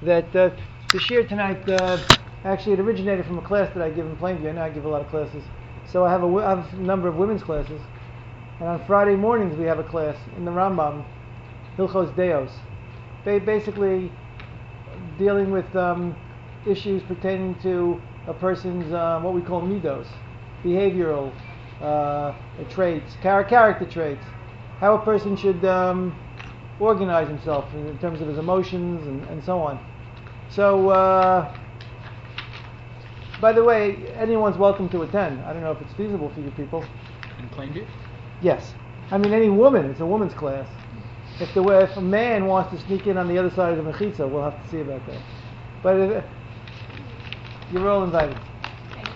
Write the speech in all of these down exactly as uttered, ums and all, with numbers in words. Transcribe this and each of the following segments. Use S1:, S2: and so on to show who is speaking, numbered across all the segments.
S1: that uh, the shir tonight, uh, actually it originated from a class that I give in Plainview. I know I give a lot of classes. So I have a, I have a number of women's classes. And on Friday mornings we have a class in the Rambam, Hilchos Deos. Ba- basically dealing with um, issues pertaining to a person's, uh, what we call midos, behavioral uh, traits, char- character traits. How a person should um, organize himself in terms of his emotions and, and so on. So, uh, by the way, anyone's welcome to attend. I don't know if it's feasible for you people.
S2: In Plainview?
S1: Yes. I mean, any woman. It's a woman's class. If the if a man wants to sneak in on the other side of the mechitza, we'll have to see about that. But if, you're all invited.
S3: Thank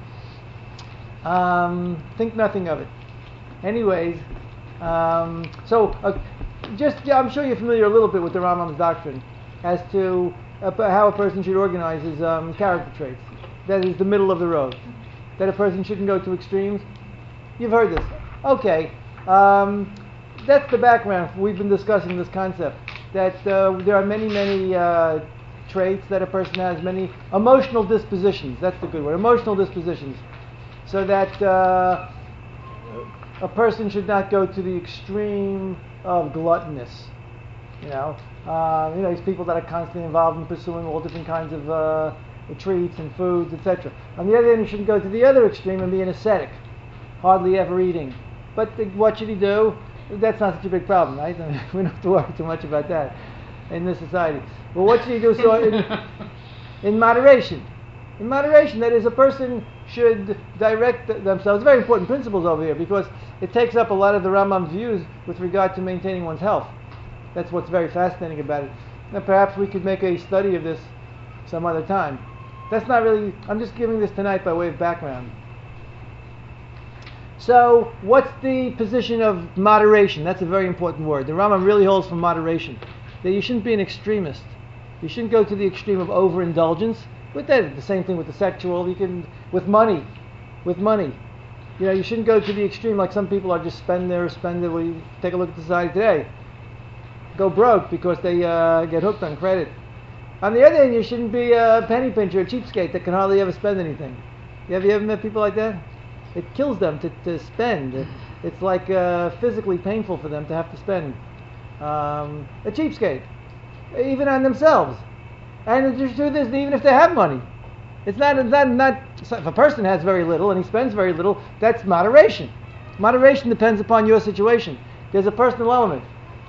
S3: you.
S1: Um, think nothing of it. Anyways, um, so uh, just yeah, I'm sure you're familiar a little bit with the Rambam's doctrine as to uh, how a person should organize his um, character traits. That is the middle of the road. That a person shouldn't go to extremes. You've heard this. Okay. Um, that's the background. We've been discussing this concept that uh, there are many, many uh, traits that a person has, many emotional dispositions. That's the good word. Emotional dispositions. So that uh, a person should not go to the extreme of gluttonous. You know, uh, you know, these people that are constantly involved in pursuing all different kinds of uh, treats and foods, et cetera. On the other hand, you shouldn't go to the other extreme and be an ascetic, hardly ever eating. But the, what should he do? That's not such a big problem, right? I mean, we don't have to worry too much about that in this society. Well, what should he do? So, in, in moderation, in moderation, that is, a person should direct themselves. Very important principles over here because it takes up a lot of the Rambam's views with regard to maintaining one's health. That's what's very fascinating about it. Now, perhaps we could make a study of this some other time. That's not really. I'm just giving this tonight by way of background. So, what's the position of moderation? That's a very important word. The Rambam really holds for moderation. That you shouldn't be an extremist. You shouldn't go to the extreme of overindulgence. With that, the same thing with the sexual. You can, with money, with money. You know, you shouldn't go to the extreme like some people are. Just spend there, spend it. Well, you take a look at society today. Go broke because they uh, get hooked on credit. On the other hand, you shouldn't be a penny pincher, a cheapskate that can hardly ever spend anything. You have you ever met people like that? It kills them to, to spend. It, it's like uh, physically painful for them to have to spend. Um, a cheapskate, even on themselves. And the truth is, even if they have money, it's not, it's not, not. If a person has very little and he spends very little, that's moderation. Moderation depends upon your situation. There's a personal element.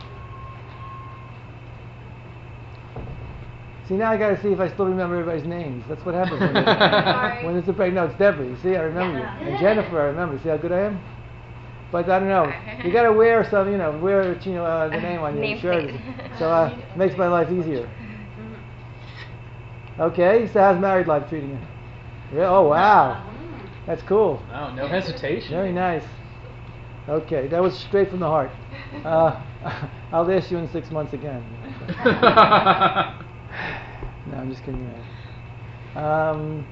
S1: See, now I got to see if I still remember everybody's names. That's what happens when,
S3: Sorry.
S1: when it's a break. No, it's Deborah. You see, I remember you. And Jennifer, I remember. See how good I am? But I don't know. You got to wear some, you know, wear you know, uh, the name on your
S3: Name
S1: shirt.
S3: plate.
S1: So uh, it makes my life easier. Okay, so how's married life treating you? Yeah, oh, wow. That's cool.
S2: Wow, no hesitation.
S1: Very nice. Okay, that was straight from the heart. Uh, I'll ask you in six months again. No, I'm just kidding. Um,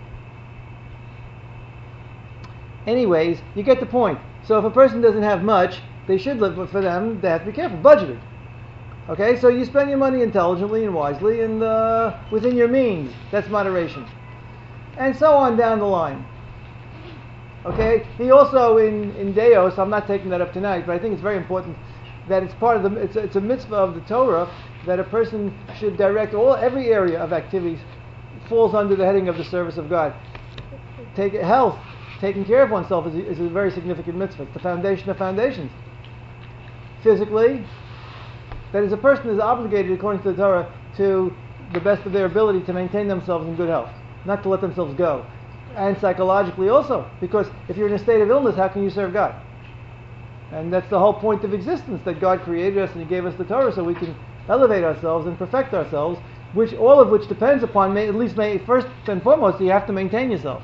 S1: anyways, you get the point. So if a person doesn't have much, they should live, but for them, they have to be careful, budgeted. Okay, so you spend your money intelligently and wisely and uh, within your means. That's moderation. And so on down the line. Okay, he also in, in Deos, I'm not taking that up tonight, but I think it's very important that it's part of the, it's a, it's a mitzvah of the Torah that a person should direct all, every area of activities falls under the heading of the service of God. Take health, taking care of oneself is a, is a very significant mitzvah. It's the foundation of foundations. Physically, that is, a person is obligated, according to the Torah, to the best of their ability to maintain themselves in good health, not to let themselves go. And psychologically also, because if you're in a state of illness, how can you serve God? And that's the whole point of existence, that God created us and He gave us the Torah so we can elevate ourselves and perfect ourselves, which all of which depends upon, at least first and foremost, you have to maintain yourself.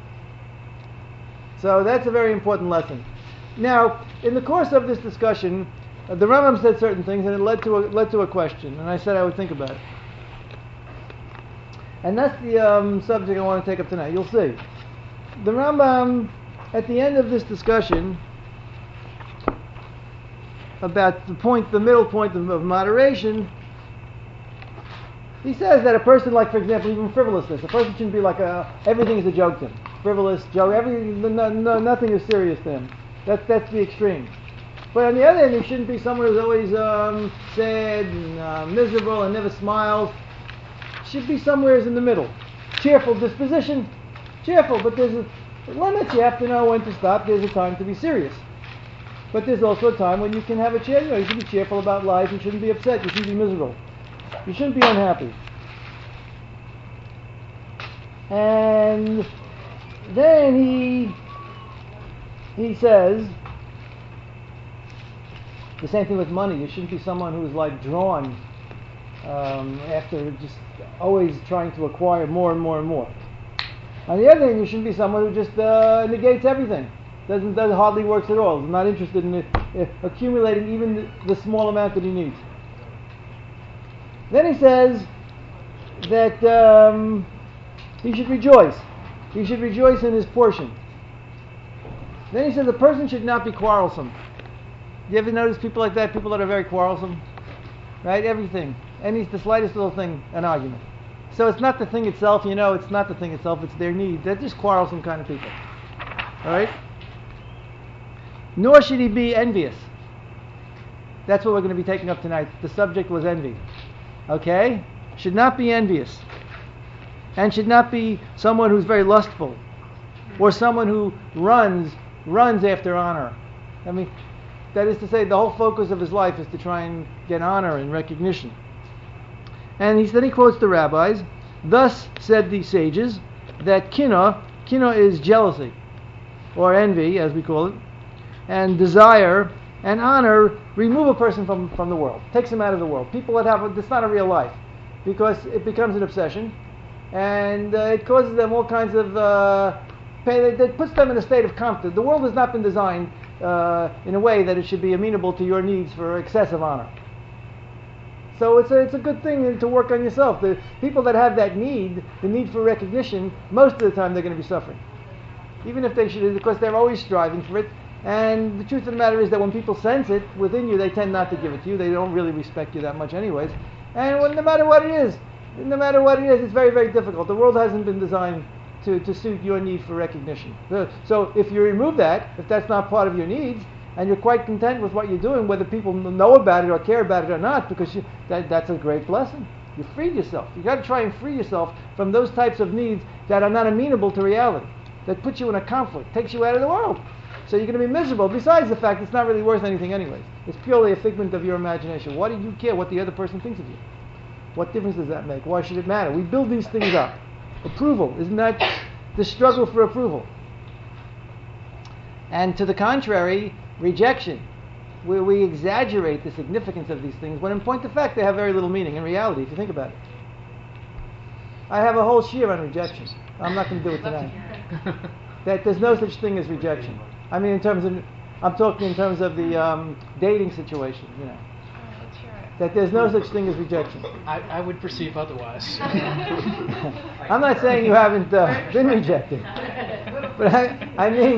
S1: So that's a very important lesson. Now, in the course of this discussion, uh, the Rambam said certain things, and it led to a, led to a question, and I said I would think about it. And that's the um, subject I want to take up tonight. You'll see. The Rambam, at the end of this discussion about the point, the middle point of, of moderation, he says that a person, like for example, even frivolousness, a person shouldn't be like a, everything is a joke to him. Frivolous joke, every no, no, nothing is serious to him. That's that's the extreme. But on the other hand, he shouldn't be someone who's always um, sad and uh, miserable and never smiles. Should be somewhere in the middle. Cheerful disposition, cheerful, but there's a, limits. You have to know when to stop. There's a time to be serious. But there's also a time when you can have a cheer. You know, you should be cheerful about life. You shouldn't be upset. You shouldn't be miserable. You shouldn't be unhappy. And then he he says the same thing with money. You shouldn't be someone who's like drawn um, after just always trying to acquire more and more and more. On the other hand, you shouldn't be someone who just uh, negates everything. Doesn't does hardly works at all. Is not interested in uh, accumulating even the, the small amount that he needs. Then he says that um, he should rejoice. He should rejoice in his portion. Then he says a person should not be quarrelsome. Do you ever notice people like that? People that are very quarrelsome, right? Everything, any the slightest little thing, an argument. So it's not the thing itself, you know. It's not the thing itself. It's their need. They're just quarrelsome kind of people. All right. Nor should he be envious. That's what we're going to be taking up tonight. The subject was envy. Okay? Should not be envious. And should not be someone who's very lustful. Or someone who runs, runs after honor. I mean, that is to say, the whole focus of his life is to try and get honor and recognition. And he, then he quotes the rabbis. Thus said the sages that kina, kina is jealousy, or envy, as we call it, and desire and honor remove a person from, from the world, takes him out of the world. People that have, it's not a real life, because it becomes an obsession, and uh, it causes them all kinds of uh, pain. It, it puts them in a state of conflict. The world has not been designed uh, in a way that it should be amenable to your needs for excessive honor. So it's a, it's a good thing to work on yourself. The people that have that need, the need for recognition, most of the time they're going to be suffering. Even if they should, because they're always striving for it. And the truth of the matter is that when people sense it within you, they tend not to give it to you. They don't really respect you that much anyways. And when, no matter what it is, no matter what it is, it's very, very difficult. The world hasn't been designed to, to suit your need for recognition. So if you remove that, if that's not part of your needs, and you're quite content with what you're doing, whether people know about it or care about it or not, because you, that, that's a great blessing. You freed yourself. You've got to try and free yourself from those types of needs that are not amenable to reality, that put you in a conflict, takes you out of the world. So you're going to be miserable, besides the fact it's not really worth anything anyways. It's purely a figment of your imagination. Why do you care what the other person thinks of you? What difference does that make? Why should it matter? We build these things up. Approval, isn't that the struggle for approval? And to the contrary, rejection, where we exaggerate the significance of these things, when in point of fact they have very little meaning in reality, if you think about it. I have a whole shiur on rejection. I'm not going to do it tonight. That there's no such thing as rejection. I mean, in terms of, I'm talking in terms of the um, dating situation, you know. That there's no such thing as rejection.
S2: I, I would perceive otherwise.
S1: I'm not saying you haven't uh, been rejected, but I, I mean,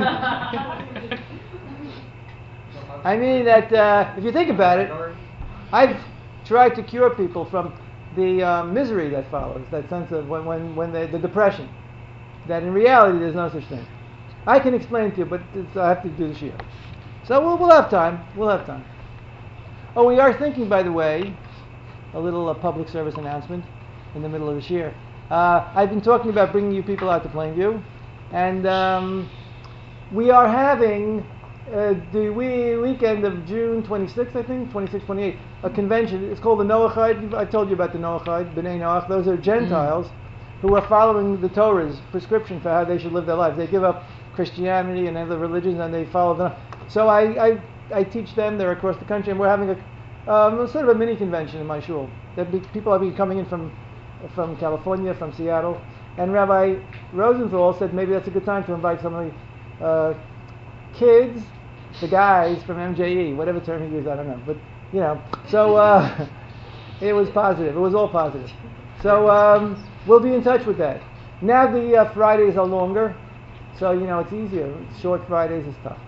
S1: I mean that uh, if you think about it, I've tried to cure people from the uh, misery that follows, that sense of when, when, when they, the depression. That in reality there's no such thing. I can explain to you, but it's, I have to do the shiur. So we'll, we'll have time. We'll have time. Oh, we are thinking, by the way, a little uh, public service announcement in the middle of the shiur. Uh, I've been talking about bringing you people out to Plainview, and um, we are having uh, the we- weekend of June twenty-sixth, I think, twenty-sixth, twenty-eighth, a convention. It's called the Noachide. I told you about the Noachide, B'nai Noach. Those are Gentiles mm-hmm. who are following the Torah's prescription for how they should live their lives. They give up Christianity and other religions, and they follow them. So I, I, I teach them. They're across the country, and we're having a um, sort of a mini convention in my shul. There'll be, people will be coming in from from California, from Seattle, and Rabbi Rosenthal said maybe that's a good time to invite some of the uh, kids, the guys from M J E, whatever term he used, I don't know, but you know. So uh, it was positive. It was all positive. So um, we'll be in touch with that. Now the uh, Fridays are longer. So, you know, it's easier. Short Fridays is tough.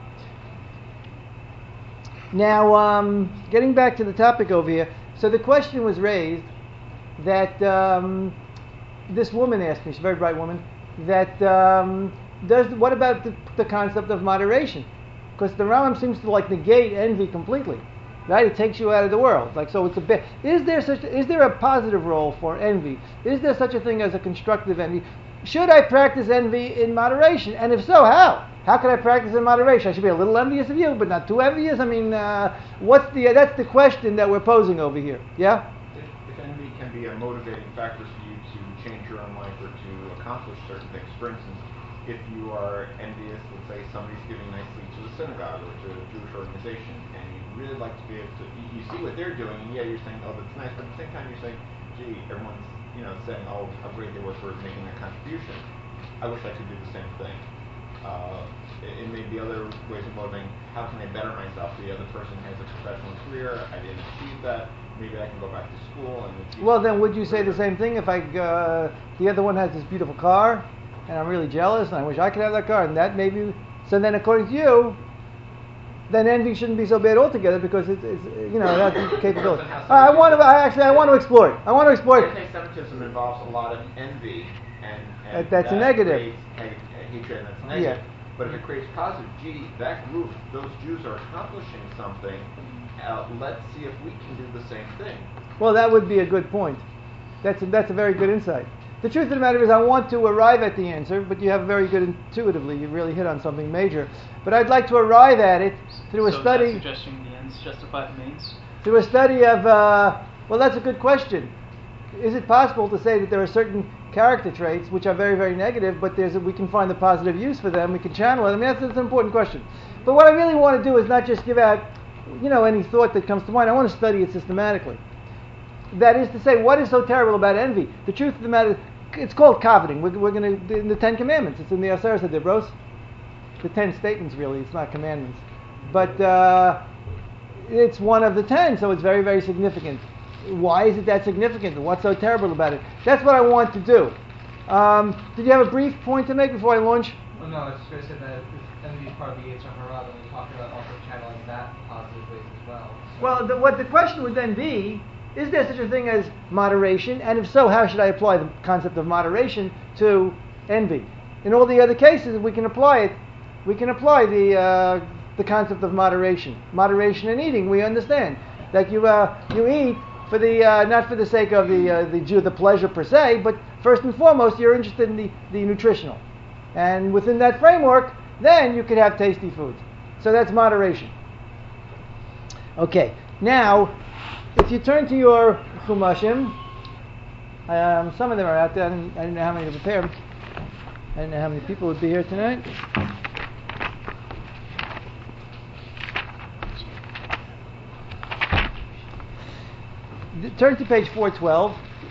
S1: Now, um, getting back to the topic over here. So the question was raised, that um, this woman asked me, she's a very bright woman, that um, does what about the, the concept of moderation? Because the Rambam seems to like negate envy completely, right? It takes you out of the world. Like so, it's a bit. Is there such? Is there a positive role for envy? Is there such a thing as a constructive envy? Should I practice envy in moderation? And if so, how? How can I practice in moderation? I should be a little envious of you, but not too envious. I mean, uh, what's the? Uh, that's the question that we're posing over here. Yeah.
S4: If, if envy can be a motivating factor for you to change your own life or to accomplish certain things, for instance, if you are envious, let's say somebody's giving nicely to a synagogue or to a Jewish organization, and you'd really like to be able to, you, you see what they're doing, and yeah, you're saying, oh, that's nice, but at the same time, you're saying, gee, everyone's, you know, saying, oh, how great they were for making that contribution. I wish I could do the same thing. Uh, it, it may be other ways of motivating. How can I better myself? The other person has a professional career. I didn't achieve that. Maybe I can go back to school and achieve.
S1: Well, then, would you say the same thing if I uh, the other one has this beautiful car, and I'm really jealous, and I wish I could have that car, and that maybe. So then, according to you, then envy shouldn't be so bad altogether because it's, it's you know, that's capability. Uh, I want to. I actually, I want to explore it. I want to explore it.
S4: Anti-Semitism involves a lot of envy, and, and
S1: Uh, that's a
S4: that
S1: negative.
S4: creates a, a hatred, and that's negative.
S1: Yeah.
S4: But if it creates positive, gee, that group, those Jews are accomplishing something. Uh, let's see if we can do the same thing.
S1: Well, that would be a good point. That's a, that's a very good insight. The truth of the matter is I want to arrive at the answer, but you have very good intuitively. You really hit on something major. But I'd like to arrive at it through
S2: so
S1: a study.
S2: Is that suggesting the ends justify the means?
S1: Through a study of, uh, well, that's a good question. Is it possible to say that there are certain character traits which are very, very negative, but there's a, we can find the positive use for them, we can channel it? I mean, that's, that's an important question. But what I really want to do is not just give out, you know, any thought that comes to mind. I want to study it systematically. That is to say, what is so terrible about envy? The truth of the matter is, it's called coveting. We're, we're going to, in the Ten Commandments, it's in the Aseret HaDibros. The Ten Statements, really, it's not commandments. But uh, it's one of the ten, so it's very, very significant. Why is it that significant? What's so terrible about it? That's what I want to do. Um, did you have a brief point to make before I launch?
S5: Well, no, I was just going to say that envy is part of the Yetzer Hara, and we talked about also channeling that in positive ways as well. So
S1: Well, the, what the question would then be, is there such a thing as moderation? And if so, how should I apply the concept of moderation to envy? In all the other cases, we can apply it. We can apply the uh, the concept of moderation. Moderation in eating, we understand that you uh, you eat for the uh, not for the sake of the uh, the Jew, the pleasure per se, but first and foremost, you're interested in the, the nutritional. And within that framework, then you could have tasty foods. So that's moderation. Okay, now, if you turn to your Chumashim, um, some of them are out there. I didn't, I didn't know how many to prepare. I didn't know how many people would be here tonight. D- turn to page four twelve.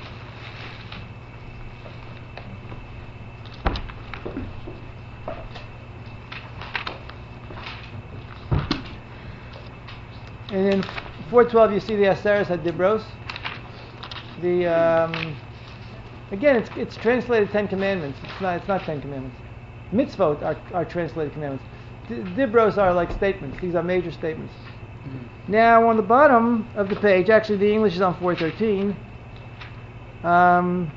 S1: And in four twelve, you see the Aseret HaDibros. The um, again, it's it's translated Ten Commandments. It's not it's not Ten Commandments. Mitzvot are, are translated commandments. D- Dibros are like statements. These are major statements. Mm-hmm. Now, on the bottom of the page, actually, the English is on four thirteen. Um,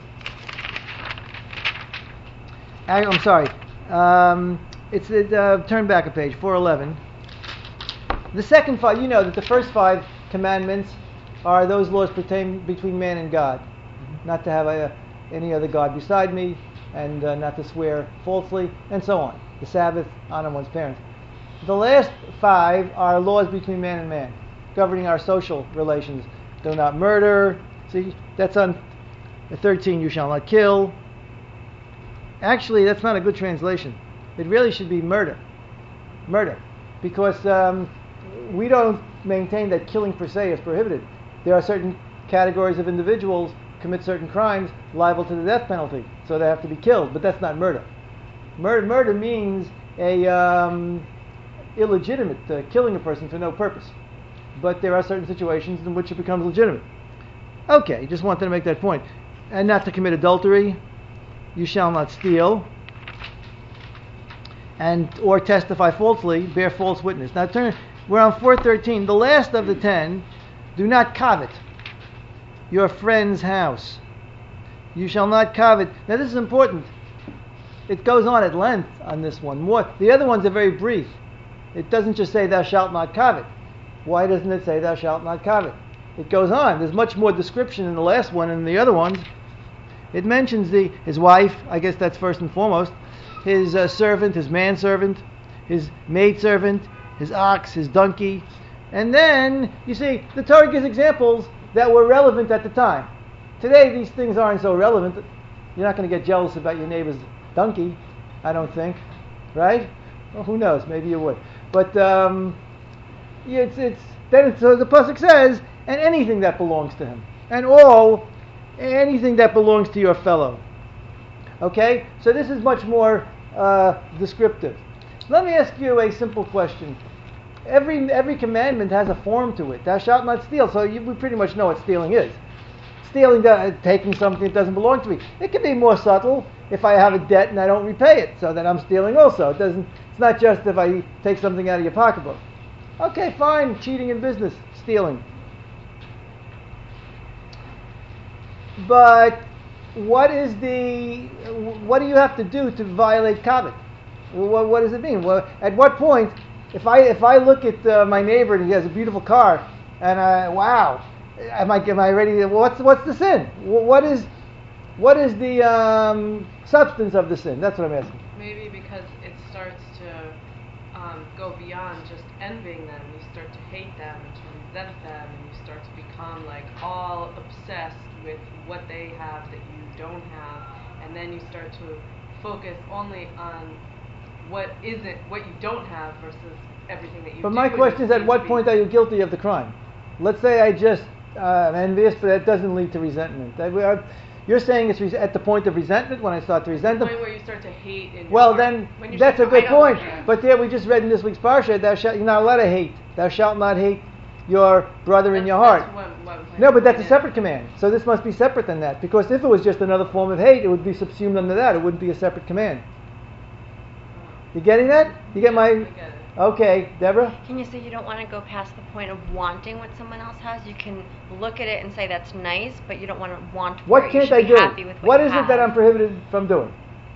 S1: I, I'm sorry. Um, it's it, uh, turn back a page, four eleven. The second five, you know that the first five commandments are those laws pertain between man and God. Mm-hmm. Not to have a, any other God beside me, and uh, not to swear falsely, and so on. The Sabbath, honor one's parents. The last five are laws between man and man, governing our social relations. Do not murder. See, that's on thirteen, you shall not kill. Actually, that's not a good translation. It really should be murder. Murder. Because um, we don't maintain that killing per se is prohibited. There are certain categories of individuals commit certain crimes liable to the death penalty, so they have to be killed, but that's not murder. Murder, murder means a um, illegitimate uh, killing a person for no purpose. But there are certain situations in which it becomes legitimate. Okay, just wanted to make that point. And not to commit adultery, you shall not steal, and or testify falsely, bear false witness. Now turn, we're on four thirteen. The last of the ten, do not covet. your friend's house. You shall not covet. Now this is important. It goes on at length on this one. More. The other ones are very brief. It doesn't just say thou shalt not covet. Why doesn't it say thou shalt not covet? It goes on. There's much more description in the last one and the other ones. It mentions the his wife, I guess that's first and foremost, his uh, servant, his manservant, his maidservant, his ox, his donkey. And then, you see, the Torah gives examples that were relevant at the time. Today, these things aren't so relevant. You're not going to get jealous about your neighbor's donkey, I don't think. Right? Well, who knows? Maybe you would. But um, yeah, it's, it's, then it's, so the pasuk says, and anything that belongs to him. And all, anything that belongs to your fellow. Okay? So this is much more uh, descriptive. Let me ask you a simple question. Every every commandment has a form to it. Thou shalt not steal. So you, we pretty much know what stealing is. Stealing, uh, taking something that doesn't belong to me. It can be more subtle if I have a debt and I don't repay it, so that I'm stealing also. It doesn't. It's not just if I take something out of your pocketbook. Okay, fine. Cheating in business, stealing. But what is the? What do you have to do to violate covet? What, what does it mean? Well, at what point? If I if I look at uh, my neighbor and he has a beautiful car, and I wow, am I am I ready to, what's what's the sin? What is what is the um, substance of the sin? That's what I'm asking.
S6: Maybe because it starts to um, go beyond just envying them. You start to hate them and to resent them, and you start to become like all obsessed with what they have that you don't have, and then you start to focus only on what isn't, what you don't have versus everything that you
S1: but
S6: do.
S1: But my question is, at what point are you guilty of the crime? Let's say I just uh, am envious, but that doesn't lead to resentment. I, I, you're saying it's res- at the point of resentment, when I start to resent
S6: the
S1: them.
S6: point where you start to hate. In
S1: well,
S6: your
S1: then
S6: heart. When you're
S1: that's a
S6: saying,
S1: good
S6: "I don't
S1: point.
S6: like
S1: But there, we just read in this week's parsha, thou shalt, you're not allowed to hate. Thou shalt not hate your brother in
S6: That's-
S1: your heart.
S6: that's one- one point.
S1: No, but that's a
S6: Yeah.
S1: separate command. So this must be separate than that. Because if it was just another form of hate, it would be subsumed under that. It wouldn't be a separate command. You getting that? You get my...
S6: I get it.
S1: Okay, Deborah?
S7: Can you say you don't want to go past the point of wanting what someone else has? You can look at it and say that's nice, but you don't want to want for
S1: What
S7: it. You
S1: can't
S7: should
S1: I
S7: be
S1: do?
S7: happy with what
S1: What
S7: you
S1: is
S7: have.
S1: it that I'm prohibited from doing?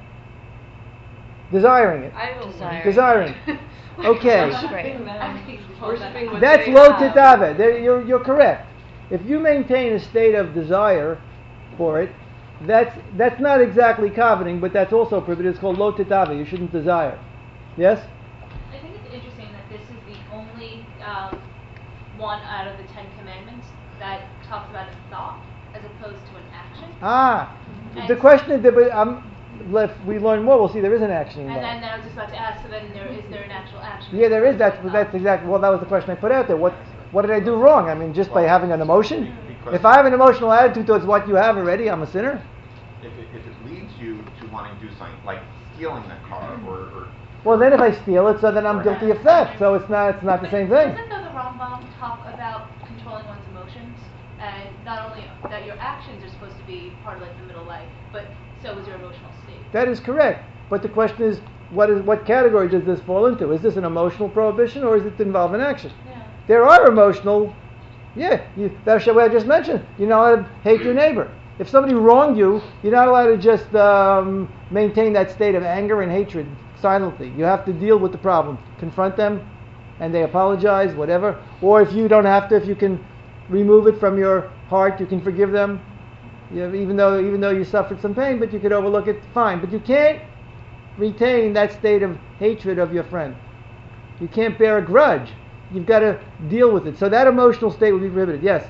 S1: Desiring it.
S6: I will
S7: Desire.
S1: Desiring. Okay.
S6: Worshipping them. Worshipping what
S1: That's
S6: they
S1: lo
S6: have.
S1: titave. There, You're, you're correct. If you maintain a state of desire for it, that's that's not exactly coveting, but that's also prohibited. It's called lo titave. You shouldn't desire. Yes?
S3: I think it's interesting that this is the only um, one out of the Ten Commandments that talks about a thought as opposed to an action.
S1: Ah.
S3: And
S1: The question is, that we- um, if we learn more, we'll see there is an action
S3: And
S1: involved.
S3: then, then I was just about to ask, so then there is there an actual action?
S1: Yeah, there is. That's
S3: Thought?
S1: that's exactly. Well, that was the question I put out there. What what did I do wrong? I mean, just by having an emotion.
S4: Because
S1: If I have an emotional attitude towards what you have already, I'm a sinner.
S4: if it, if it leads you to wanting to do something like stealing that car or, or
S1: Well, then if I steal it, so then I'm guilty of theft. So it's not it's not the same thing.
S3: Doesn't though the Rambam talk about controlling one's emotions, and not only that your actions are supposed to be part of like the middle life, but so is your emotional state.
S1: That is correct. But the question is, what is what category does this fall into? Is this an emotional prohibition or is it involve an action?
S3: Yeah.
S1: There are emotional. Yeah, you, that's what I just mentioned. You're not allowed to hate your neighbor. If somebody wronged you, you're not allowed to just um, maintain that state of anger and hatred silently. You have to deal with the problem, confront them, and they apologize, whatever. Or if you don't have to, if you can remove it from your heart, you can forgive them. You have, even though even though you suffered some pain, but you could overlook it, fine. But you can't retain that state of hatred of your friend. You can't bear a grudge. You've got to deal with it. So that emotional state would be prohibited. Yes.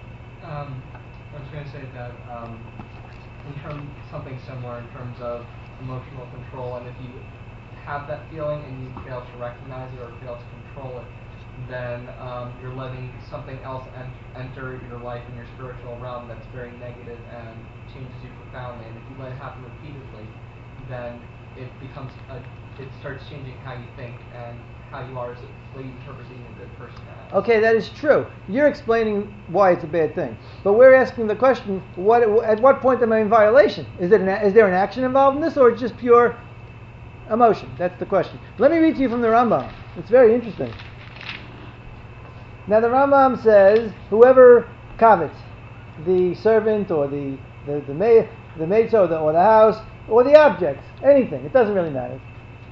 S5: Um, I was going to say that um, in terms something similar in terms of emotional control, and if you have that feeling and you fail to recognize it or fail to control it, then um, you're letting something else en- enter your life in your spiritual realm that's very negative and changes you profoundly. And if you let it happen repeatedly, then it becomes a, it starts changing how you think and how you are as a, what you interpret being a good person as.
S1: Okay, that is true. You're explaining why it's a bad thing, but we're asking the question: what at what point am I in violation? Is it an, is there an action involved in this, or it's just pure emotion? That's the question. Let me read to you from the Rambam. It's very interesting. Now the Rambam says, whoever covets, the servant or the the the maid the maid or the, or the house or the objects, anything. It doesn't really matter.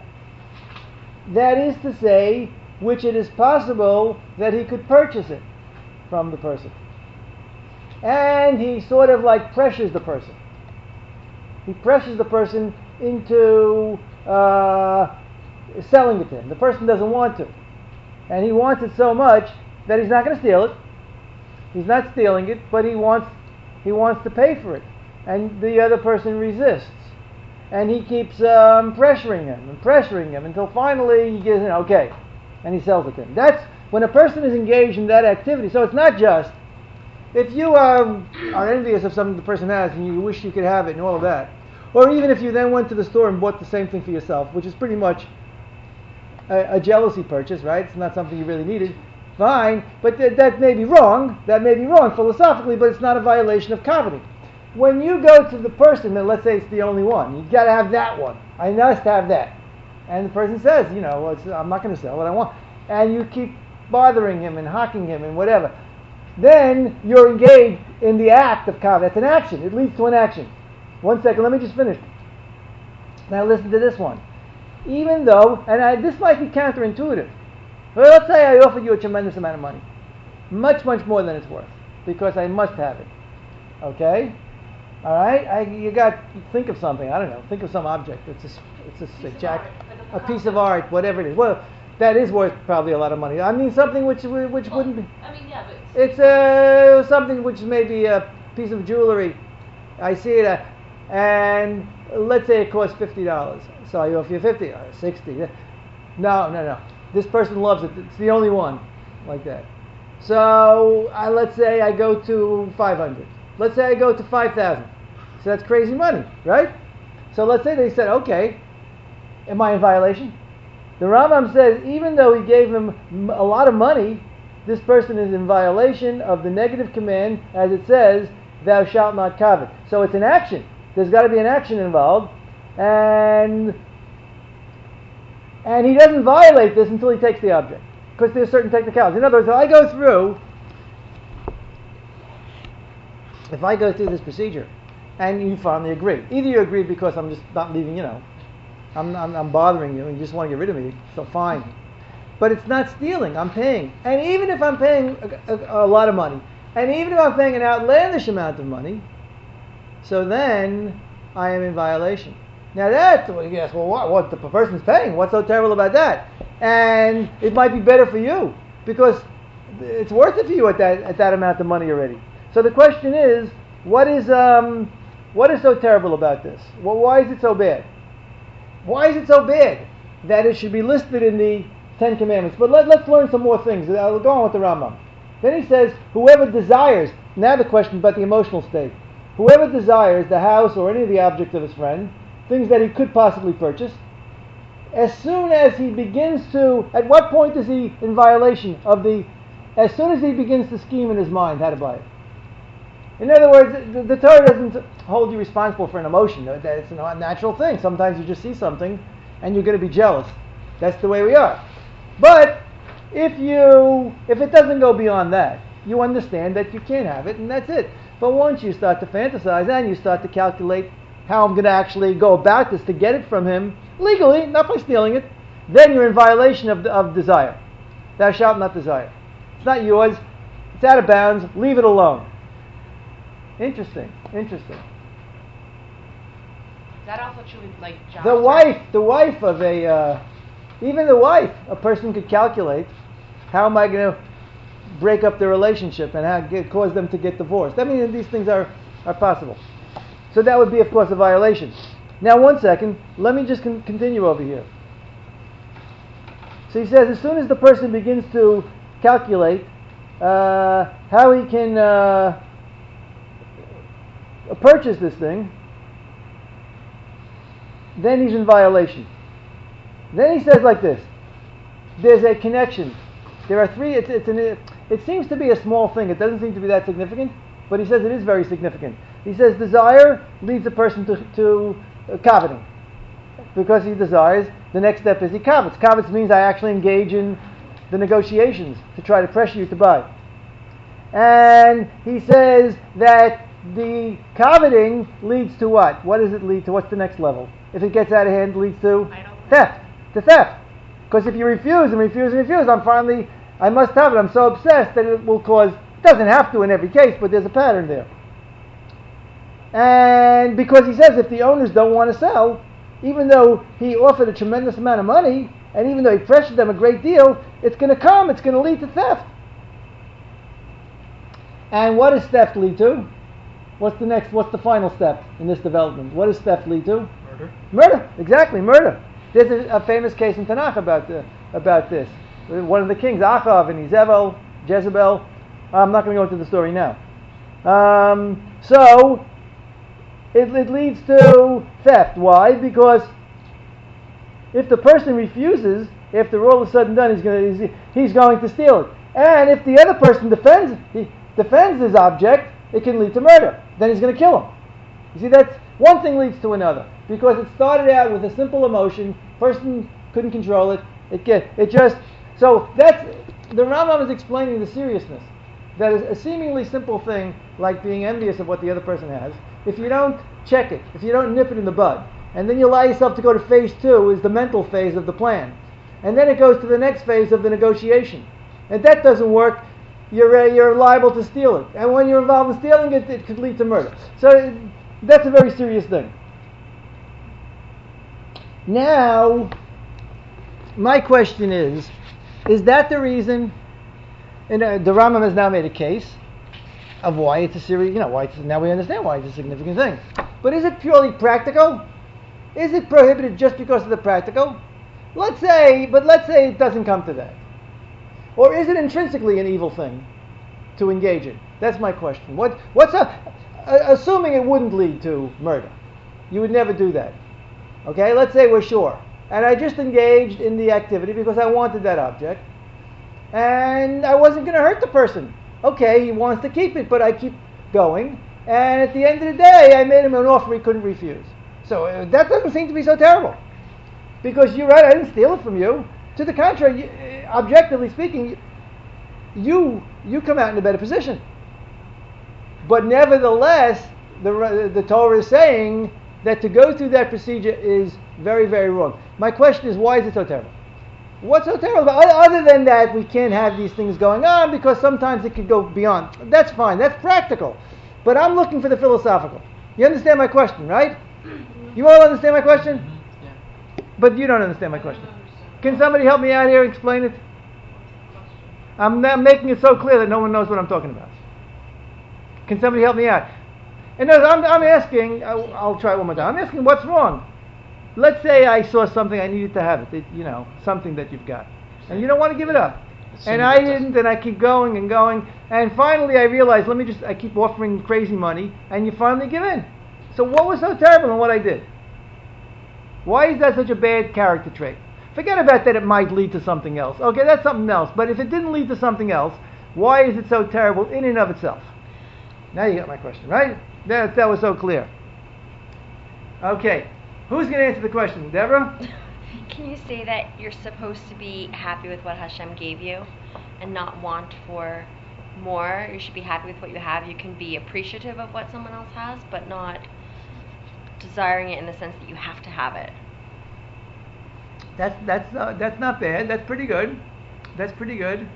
S1: That is to say, which it is possible that he could purchase it from the person. And he sort of like pressures the person. He pressures the person into uh, selling it to him. The person doesn't want to. And he wants it so much that he's not going to steal it. He's not stealing it, but he wants he wants to pay for it. And the other person resists. And he keeps um, pressuring him and pressuring him until finally he gives in, okay, and he sells it to him. That's when a person is engaged in that activity. So it's not just, if you are, are envious of something the person has and you wish you could have it and all of that, or even if you then went to the store and bought the same thing for yourself, which is pretty much a, a jealousy purchase, right? It's not something you really needed. Fine, but th- that may be wrong. That may be wrong philosophically, but it's not a violation of coveting. When you go to the person, and let's say it's the only one, you've got to have that one. I must have that. And the person says, you know, well, it's, I'm not going to sell what I want. And you keep bothering him and hocking him and whatever. Then you're engaged in the act of covet. That's an action. It leads to an action. One second, let me just finish. Now listen to this one. Even though, and I, this might be counterintuitive. Well, let's say I offered you a tremendous amount of money. Much, much more than it's worth. Because I must have it. Okay? All right, I, you got think of something. I don't know. Think of some object. It's a, it's a,
S3: Piece
S1: a
S3: of
S1: jack,
S3: art,
S1: a piece of art, whatever it is. Well, that is worth probably a lot of money. I mean, something which which
S3: Well,
S1: wouldn't be.
S3: I mean, yeah, but
S1: It's uh, something which may be a piece of jewelry. I see it, uh, and let's say it costs fifty dollars. So I offer you fifty or sixty. No, no, no. This person loves it. It's the only one like that. So uh, let's say I go to five hundred. Let's say I go to five thousand. So that's crazy money, right? So let's say they said, okay, am I in violation? The Rambam says even though he gave him a lot of money, this person is in violation of the negative command, as it says, thou shalt not covet. So it's an action. There's got to be an action involved. And and he doesn't violate this until he takes the object. Because there's certain technicalities. In other words, if I go through If I go through this procedure, and you finally agree, either you agree because I'm just not leaving, you know, I'm, I'm, I'm bothering you and you just want to get rid of me, so fine. But it's not stealing, I'm paying. And even if I'm paying a, a, a lot of money, and even if I'm paying an outlandish amount of money, so then I am in violation. Now that's, well, yes, well, what, what the person's paying, what's so terrible about that? And it might be better for you, because it's worth it for you at that, at that amount of money already. So the question is, what is um, what is so terrible about this? Well, why is it so bad? Why is it so bad that it should be listed in the Ten Commandments? But let, let's learn some more things. I'll go on with the Rambam. Then he says, whoever desires, now the question about the emotional state. Whoever desires the house or any of the objects of his friend, things that he could possibly purchase, as soon as he begins to, at what point is he in violation of the, as soon as he begins to scheme in his mind how to buy it? In other words, the, the Torah doesn't hold you responsible for an emotion. It's a natural thing. Sometimes you just see something and you're going to be jealous. That's the way we are. But if you, if it doesn't go beyond that, you understand that you can't have it and that's it. But once you start to fantasize and you start to calculate how I'm going to actually go about this to get it from him legally, not by stealing it, then you're in violation of, of desire. Thou shalt not desire. It's not yours. It's out of bounds. Leave it alone. Interesting, interesting.
S8: Is that also true with like jobs?
S1: The wife, the wife of a, uh, even the wife, a person could calculate, how am I going to break up the relationship and how get, cause them to get divorced? I mean, these things are, are possible. So that would be, of course, a violation. Now, one second, let me just con- continue over here. So he says, as soon as the person begins to calculate uh, how he can uh, purchase this thing, then he's in violation. Then he says like this, there's a connection. There are three, it's, it's an, it seems to be a small thing, it doesn't seem to be that significant, but he says it is very significant. He says desire leads a person to, to uh, coveting. Because he desires, the next step is he covets. Covets means I actually engage in the negotiations to try to pressure you to buy. And he says that the coveting leads to what? What does it lead to? What's the next level? If it gets out of hand, it leads to theft. To theft. Because if you refuse and refuse and refuse, I'm finally, I must have it. I'm so obsessed that it will cause, it doesn't have to in every case, but there's a pattern there. And because he says if the owners don't want to sell, even though he offered a tremendous amount of money, and even though he pressured them a great deal, it's going to come, it's going to lead to theft. And what does theft lead to? What's the next, what's the final step in this development? What does theft lead to?
S5: Murder.
S1: Murder, exactly, murder. There's a, a famous case in Tanakh about, the, about this. One of the kings, Achav and Jezebel, Jezebel. I'm not going to go into the story now. Um, so, it, it leads to theft. Why? Because if the person refuses, after all is said and done, he's going to, he's going to steal it. And if the other person defends, he defends his object, it can lead to murder. Then he's going to kill him. You see, that's one thing leads to another. Because it started out with a simple emotion, person couldn't control it. It get it just so that's the Rambam is explaining the seriousness. That is a seemingly simple thing like being envious of what the other person has. If you don't check it, if you don't nip it in the bud, and then you allow yourself to go to phase two, is the mental phase of the plan, and then it goes to the next phase of the negotiation. And that doesn't work, you're uh, you're liable to steal it. And when you're involved in stealing it, it could lead to murder. So it, that's a very serious thing. Now, my question is, is that the reason, and uh, the Rambam has now made a case of why it's a serious, you know, why it's, now we understand why it's a significant thing. But is it purely practical? Is it prohibited just because of the practical? Let's say, but let's say it doesn't come to that. Or is it intrinsically an evil thing to engage in? That's my question. What, what's a, uh, assuming it wouldn't lead to murder, you would never do that. Okay, let's say we're sure. And I just engaged in the activity because I wanted that object. And I wasn't going to hurt the person. Okay, he wants to keep it, but I keep going. And at the end of the day, I made him an offer he couldn't refuse. So uh, that doesn't seem to be so terrible. Because you're right, I didn't steal it from you. To the contrary, you, uh, objectively speaking, you you come out in a better position. But nevertheless, the, the Torah is saying that to go through that procedure is very, very wrong. My question is, why is it so terrible? What's so terrible about it? Other than that, we can't have these things going on because sometimes it could go beyond. That's fine. That's practical. But I'm looking for the philosophical. You understand my question, right? You all understand my question?
S2: Mm-hmm. Yeah.
S1: But you don't understand my question. Can somebody help me out here and explain it? I'm not making it so clear that no one knows what I'm talking about. Can somebody help me out? And I'm, I'm asking, I'll, I'll try one more time. I'm asking what's wrong. Let's say I saw something, I needed to have it, it, you know, something that you've got. And you don't want to give it up. And I didn't, and I keep going and going. And finally I realized, let me just, I keep offering crazy money, and you finally give in. So what was so terrible in what I did? Why is that such a bad character trait? Forget about that it might lead to something else. Okay, that's something else. But if it didn't lead to something else, why is it so terrible in and of itself? Now you got my question, right? That, that was so clear. Okay. Who's going to answer the question? Deborah?
S7: Can you say that you're supposed to be happy with what Hashem gave you and not want for more? You should be happy with what you have. You can be appreciative of what someone else has, but not desiring it in the sense that you have to have it.
S1: That's that's uh, that's not bad. That's pretty good. That's pretty good.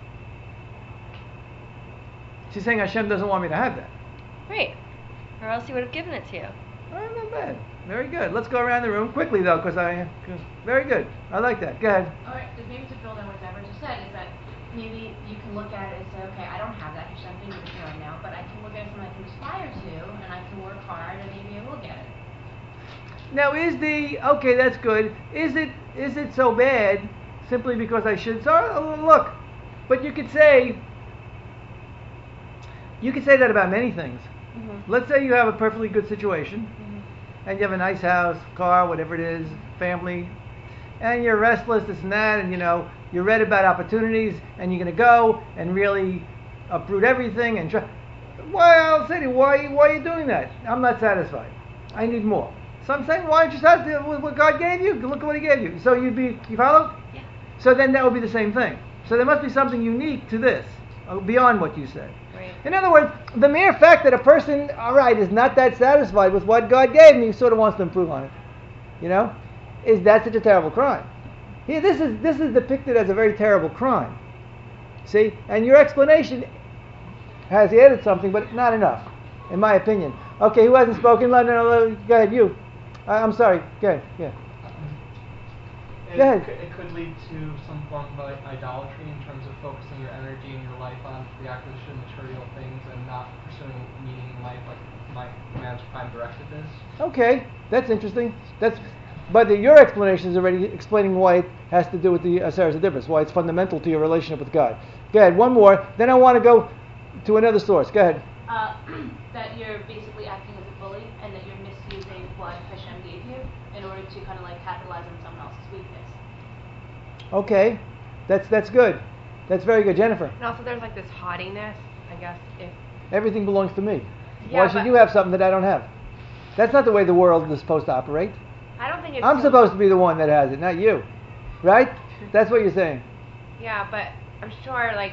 S1: She's saying Hashem doesn't want me to have that.
S7: Right. Or else he would have given it to you.
S1: Oh, not bad. Very good. Let's go around the room quickly, though, because I... Cause very good. I like that. Go ahead.
S8: All right, maybe to build on what Deborah just said, is that maybe you can look at it and say, okay, I don't have that Hashem thing with me right now, but I can look at it something I can aspire to, and I can work hard, and maybe I will get it.
S1: Now, is the... Okay, that's good. Is it is it so bad simply because I should... So, uh, look, but you could say... You could say that about many things. Mm-hmm. Let's say you have a perfectly good situation, mm-hmm. and you have a nice house, car, whatever it is, family, and you're restless, this and that, and you know, you read about opportunities, and you're going to go and really uproot everything and try. Why, I'll say to you, why, why are you doing that? I'm not satisfied. I need more. So I'm saying, why aren't you satisfied with what God gave you? Look at what He gave you. So you'd be, you follow?
S7: Yeah.
S1: So then that would be the same thing. So there must be something unique to this. uh, beyond what you said.
S7: Right.
S1: In other words, the mere fact that a person, all right, is not that satisfied with what God gave him, he sort of wants to improve on it. You know, is that such a terrible crime? Here, this is this is depicted as a very terrible crime. See, and your explanation has added something, but not enough, in my opinion. Okay, who hasn't spoken? No, no, no, go ahead, you. I, I'm sorry. Go ahead. Yeah.
S5: It,
S1: Go ahead.
S5: Could, it could lead to some form of i- idolatry in terms of focusing your energy and your life on the acquisition of material things and not pursuing meaning in life like my man's prime directive is.
S1: Okay, that's interesting. That's, but the, your explanation is already explaining why it has to do with the Aseret Adibris, why it's fundamental to your relationship with God. Go ahead, one more. Then I want to go to another source. Go ahead.
S3: Uh, that you're basically acting as a bully and that you're misusing what Hashem gave you in order to kind of like capitalize on someone else's weakness.
S1: Okay, that's that's good. That's very good, Jennifer.
S9: And also there's like this haughtiness, I guess, if
S1: Everything belongs to me.
S9: Yeah,
S1: Why should
S9: but-
S1: you have something that I don't have? That's not the way the world is supposed to operate.
S9: I don't think it's
S1: I'm
S9: so-
S1: supposed to be the one that has it, not you. Right? That's what you're saying.
S9: Yeah, but I'm sure like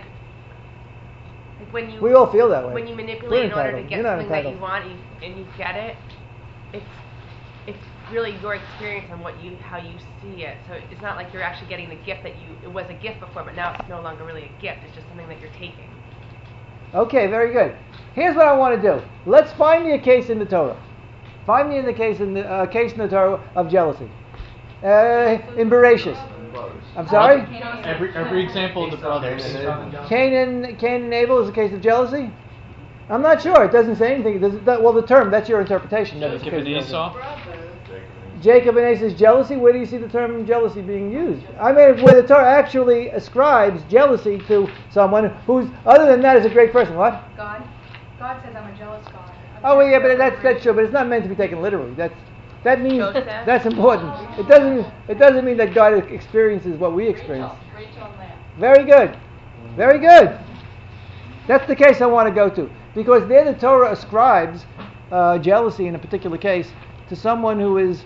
S9: like when you
S1: We all feel that way.
S9: when you
S1: We're
S9: manipulate in order to
S1: entitled.
S9: get
S1: You're not
S9: something that you
S1: entitled.
S9: want and you, and you get it, it's it's really your experience and what you how you see it. So it's not like you're actually getting the gift that you it was a gift before, but now it's no longer really a gift. It's just something that you're taking.
S1: Okay, very good. Here's what I want to do. Let's find me a case in the Torah. Find me in the case in the uh, case in the Torah of jealousy. Uh, in Bereshis. I'm sorry?
S2: Every every example of the brothers.
S1: Cain and, Cain and Abel is a case of jealousy? I'm not sure. It doesn't say anything. It doesn't, that, well, the term, that's your interpretation. That it's a
S2: Jacob
S1: case
S2: and
S1: of jealousy.
S2: Esau.
S1: Jacob and Esau's jealousy, where do you see the term jealousy being used? I mean, where the Torah actually ascribes jealousy to someone who's, other than that, is a great person. What?
S8: God, God says I'm a jealous God. I'm
S1: Oh, well, yeah, but
S8: jealous
S1: that's
S8: of
S1: that's true. But it's not meant to be taken literally. That's that means
S9: Joseph.
S1: that's important. It doesn't it doesn't mean that God experiences what we experience.
S8: Rachel, Rachel and Leah.
S1: Very good, very good. That's the case I want to go to because there the Torah ascribes uh, jealousy in a particular case to someone who is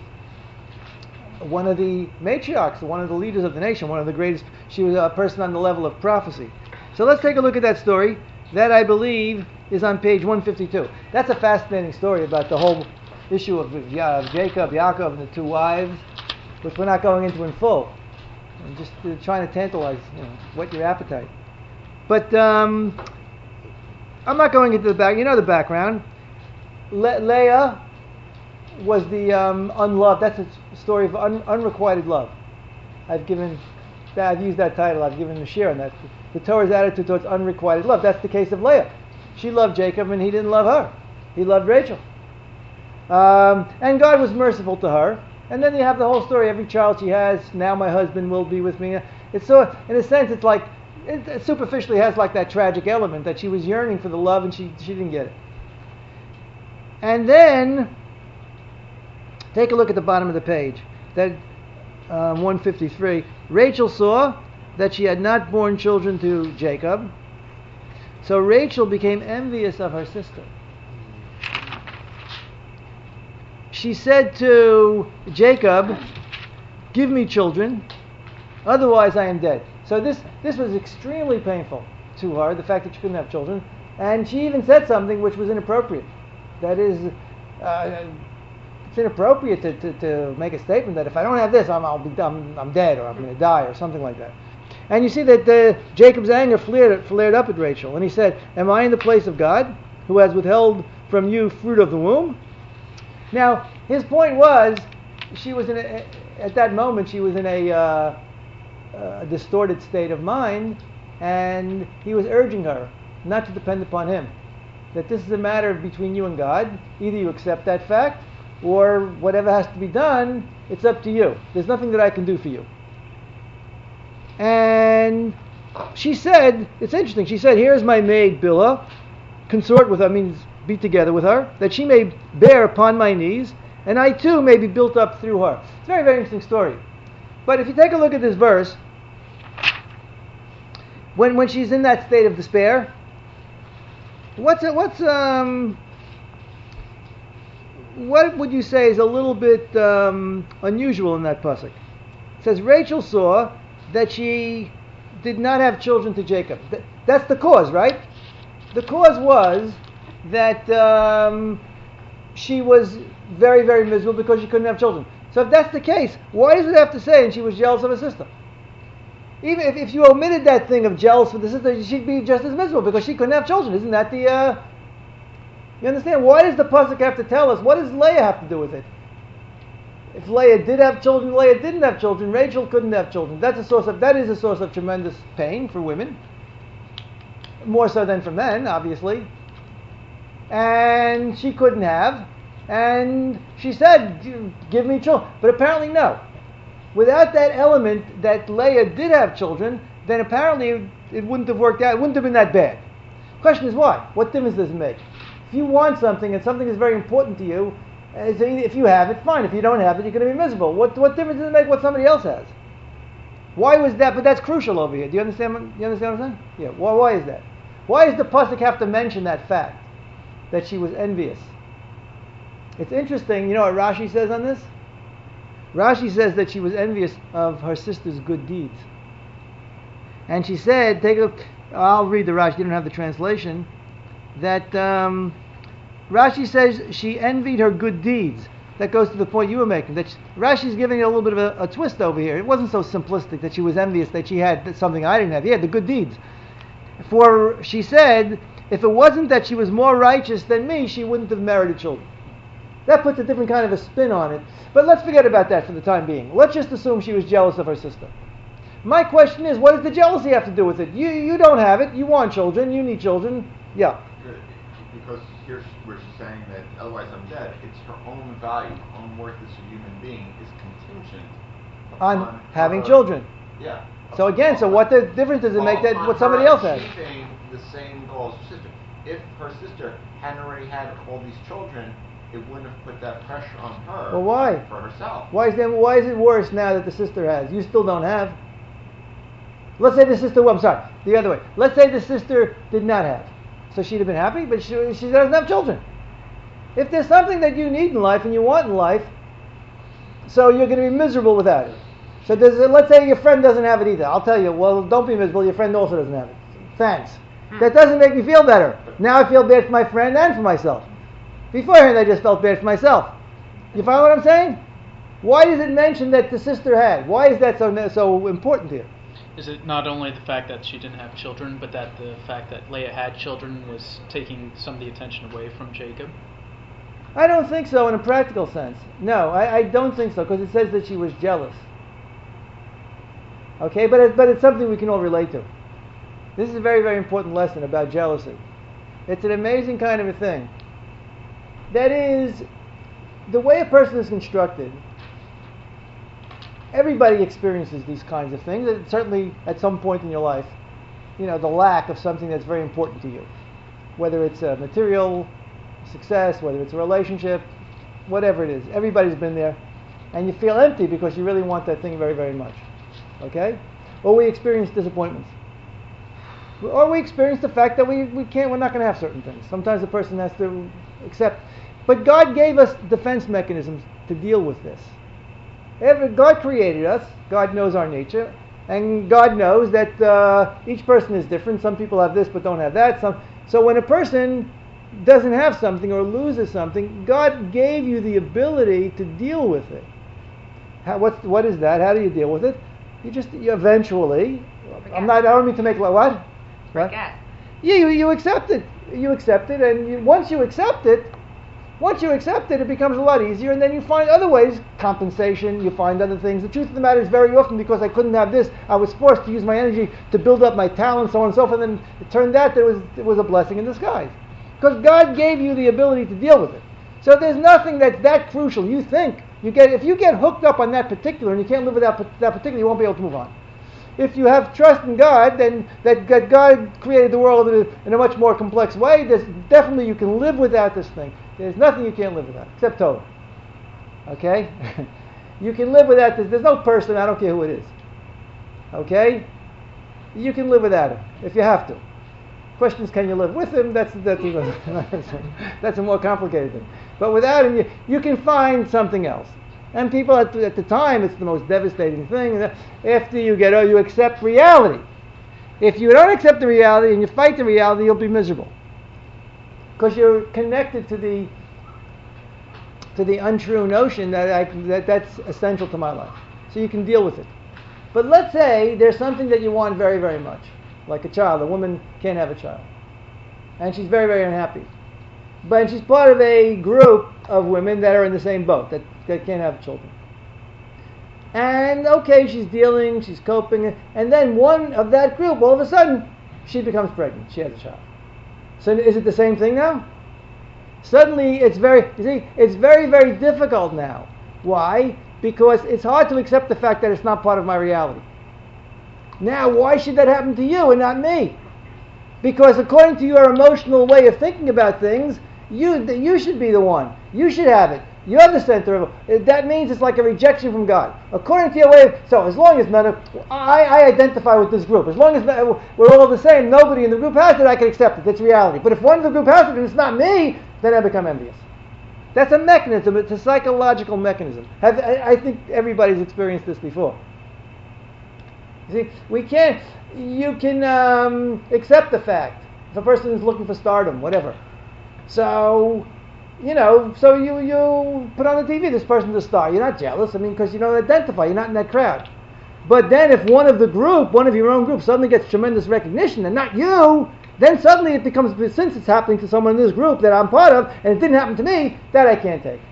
S1: one of the matriarchs, one of the leaders of the nation, one of the greatest. She was a person on the level of prophecy. So let's take a look at that story. That I believe is on page one fifty-two. That's a fascinating story about the whole issue of uh, Jacob, Yaakov, and the two wives, which we're not going into in full. I'm just uh, trying to tantalize, you know, whet your appetite. But um, I'm not going into the back. You know the background. Le- Leah was the um, unloved. That's a story of un- unrequited love. I've given, I've used that title. I've given a share on that. The Torah's attitude towards unrequited love. That's the case of Leah. She loved Jacob and he didn't love her. He loved Rachel. Um, and God was merciful to her. And then you have the whole story. Every child she has, now my husband will be with me. It's so, in a sense, it's like, it, it superficially has like that tragic element that she was yearning for the love and she, she didn't get it. And then, take a look at the bottom of the page. That um, one fifty-three. Rachel saw that she had not borne children to Jacob. So Rachel became envious of her sister. She said to Jacob, "Give me children, otherwise I am dead." So this, this was extremely painful to her, the fact that she couldn't have children. And she even said something which was inappropriate. That is, uh, it's inappropriate to, to, to make a statement that if I don't have this, I'm, I'll be, I'm, I'm dead or I'm going to die or something like that. And you see that uh, Jacob's anger flared, flared up at Rachel. And he said, "Am I in the place of God, who has withheld from you fruit of the womb?" Now, his point was, she was in a, at that moment, she was in a, uh, a distorted state of mind, and he was urging her not to depend upon him. That this is a matter between you and God. Either you accept that fact, or whatever has to be done, it's up to you. There's nothing that I can do for you. And she said, it's interesting, she said, "Here's my maid Bilhah, consort with her," means be together with her, "that she may bear upon my knees, and I too may be built up through her." It's a very, very interesting story. But if you take a look at this verse, when when she's in that state of despair, what's it, what's um what would you say is a little bit um, unusual in that pasuk? It says Rachel saw that she did not have children to Jacob. That's the cause, right? The cause was that um, she was very, very miserable because she couldn't have children. So if that's the case, why does it have to say, and she was jealous of her sister? Even if, if you omitted that thing of jealous for the sister, she'd be just as miserable because she couldn't have children. Isn't that the... Uh, you understand? Why does the pasuk have to tell us? What does Leah have to do with it? If Leah did have children, Leah didn't have children, Rachel couldn't have children. That's a source of, that is a source of tremendous pain for women. More so than for men, obviously. And she couldn't have. And she said, give me children. But apparently no. Without that element that Leah did have children, then apparently it wouldn't have worked out. It wouldn't have been that bad. Question is why? What difference does it make? If you want something and something is very important to you, if you have it, fine. If you don't have it, you're going to be miserable. What what difference does it make what somebody else has? Why was that? But that's crucial over here. Do you understand? What, you understand what I'm saying? Yeah. Why, why is that? Why does the pasuk have to mention that fact that she was envious? It's interesting. You know what Rashi says on this? Rashi says that she was envious of her sister's good deeds, and she said, "Take a look." I'll read the Rashi. You don't have the translation. That um, Rashi says she envied her good deeds. That goes to the point you were making. That she, Rashi's giving it a little bit of a, a twist over here. It wasn't so simplistic that she was envious that she had something I didn't have. Yeah, the good deeds. For she said, if it wasn't that she was more righteous than me, she wouldn't have merited children. That puts a different kind of a spin on it. But let's forget about that for the time being. Let's just assume she was jealous of her sister. My question is, what does the jealousy have to do with it? You you don't have it. You want children. You need children. Yeah.
S4: Because here's where she's saying that otherwise I'm dead. It's her own value, her own worth as a human being is contingent
S1: On
S4: upon
S1: having
S4: her,
S1: children.
S4: Yeah.
S1: So again, so what the difference does it make that what somebody else has?
S4: Achieving the same goal as her sister. If her sister hadn't already had all these children, it wouldn't have put that pressure on her.
S1: Well, why?
S4: For herself.
S1: Why is then? Why is it worse now that the sister has? You still don't have. Let's say the sister. Well, I'm sorry. The other way. Let's say the sister did not have. So she'd have been happy, but she, she doesn't have children. If there's something that you need in life and you want in life, so you're going to be miserable without it. So there's a, let's say your friend doesn't have it either. I'll tell you, well, don't be miserable. Your friend also doesn't have it. Thanks. That doesn't make me feel better. Now I feel bad for my friend and for myself. Beforehand, I just felt bad for myself. You follow what I'm saying? Why does it mention that the sister had? Why is that so so important here?
S2: Is it not only the fact that she didn't have children, but that the fact that Leah had children was taking some of the attention away from Jacob?
S1: I don't think so in a practical sense. No, I, I don't think so, because it says that she was jealous. Okay, but it, but it's something we can all relate to. This is a very, very important lesson about jealousy. It's an amazing kind of a thing. That is, the way a person is constructed, everybody experiences these kinds of things, and certainly at some point in your life, you know, the lack of something that's very important to you. Whether it's a material success, whether it's a relationship, whatever it is. Everybody's been there. And you feel empty because you really want that thing very, very much. Okay? Or we experience disappointments. Or we experience the fact that we, we can't, we're not going to have certain things. Sometimes a person has to accept. But God gave us defense mechanisms to deal with this. Every, God created us. God knows our nature. And God knows that uh, each person is different. Some people have this but don't have that. Some, so when a person doesn't have something or loses something, God gave you the ability to deal with it. How, what's, what is that? How do you deal with it? You just you eventually.
S7: Forget.
S1: I'm not. I don't mean to make what what.
S7: Forget.
S1: Yeah, you, you accept it. You accept it, and you, once you accept it, once you accept it, it becomes a lot easier, and then you find other ways, compensation. You find other things. The truth of the matter is, very often because I couldn't have this, I was forced to use my energy to build up my talent, so on and so forth. And then it turned out that it was it was a blessing in disguise, because God gave you the ability to deal with it. So there's nothing that's that crucial. You think. You get if you get hooked up on that particular and you can't live without that particular, you won't be able to move on. If you have trust in God, then that God created the world in a, in a much more complex way. There's definitely you can live without this thing. There's nothing you can't live without except Torah. Okay, you can live without this. There's no person. I don't care who it is. Okay, you can live without it if you have to. Question is, can you live with him? That's that's even, that's a more complicated thing. But without him, you, you can find something else. And people at the, at the time, it's the most devastating thing. After you get, oh, you accept reality. If you don't accept the reality and you fight the reality, you'll be miserable. Because you're connected to the to the untrue notion that, I, that that's essential to my life. So you can deal with it. But let's say there's something that you want very, very much. Like a child. A woman can't have a child. And she's very, very unhappy. But she's part of a group of women that are in the same boat, that, that can't have children. And okay, she's dealing, she's coping, and then one of that group, all of a sudden, she becomes pregnant. She has a child. So is it the same thing now? Suddenly, it's very, you see, it's very, very difficult now. Why? Because it's hard to accept the fact that it's not part of my reality. Now, why should that happen to you and not me? Because according to your emotional way of thinking about things, you you should be the one. You should have it. You're the center of it. That means it's like a rejection from God. According to your way of, so as long as none of, I, I identify with this group. As long as we're all the same, nobody in the group has it, I can accept it. It's reality. But if one of the group has it and it's not me, then I become envious. That's a mechanism. It's a psychological mechanism. Have, I, I think everybody's experienced this before. See, we can't, you can um, accept the fact. If a person is looking for stardom, whatever. So, you know, so you, you put on the T V, this person's a star. You're not jealous, I mean, because you don't identify, you're not in that crowd. But then if one of the group, one of your own group, suddenly gets tremendous recognition, and not you, then suddenly it becomes, since it's happening to someone in this group that I'm part of, and it didn't happen to me, that I can't take.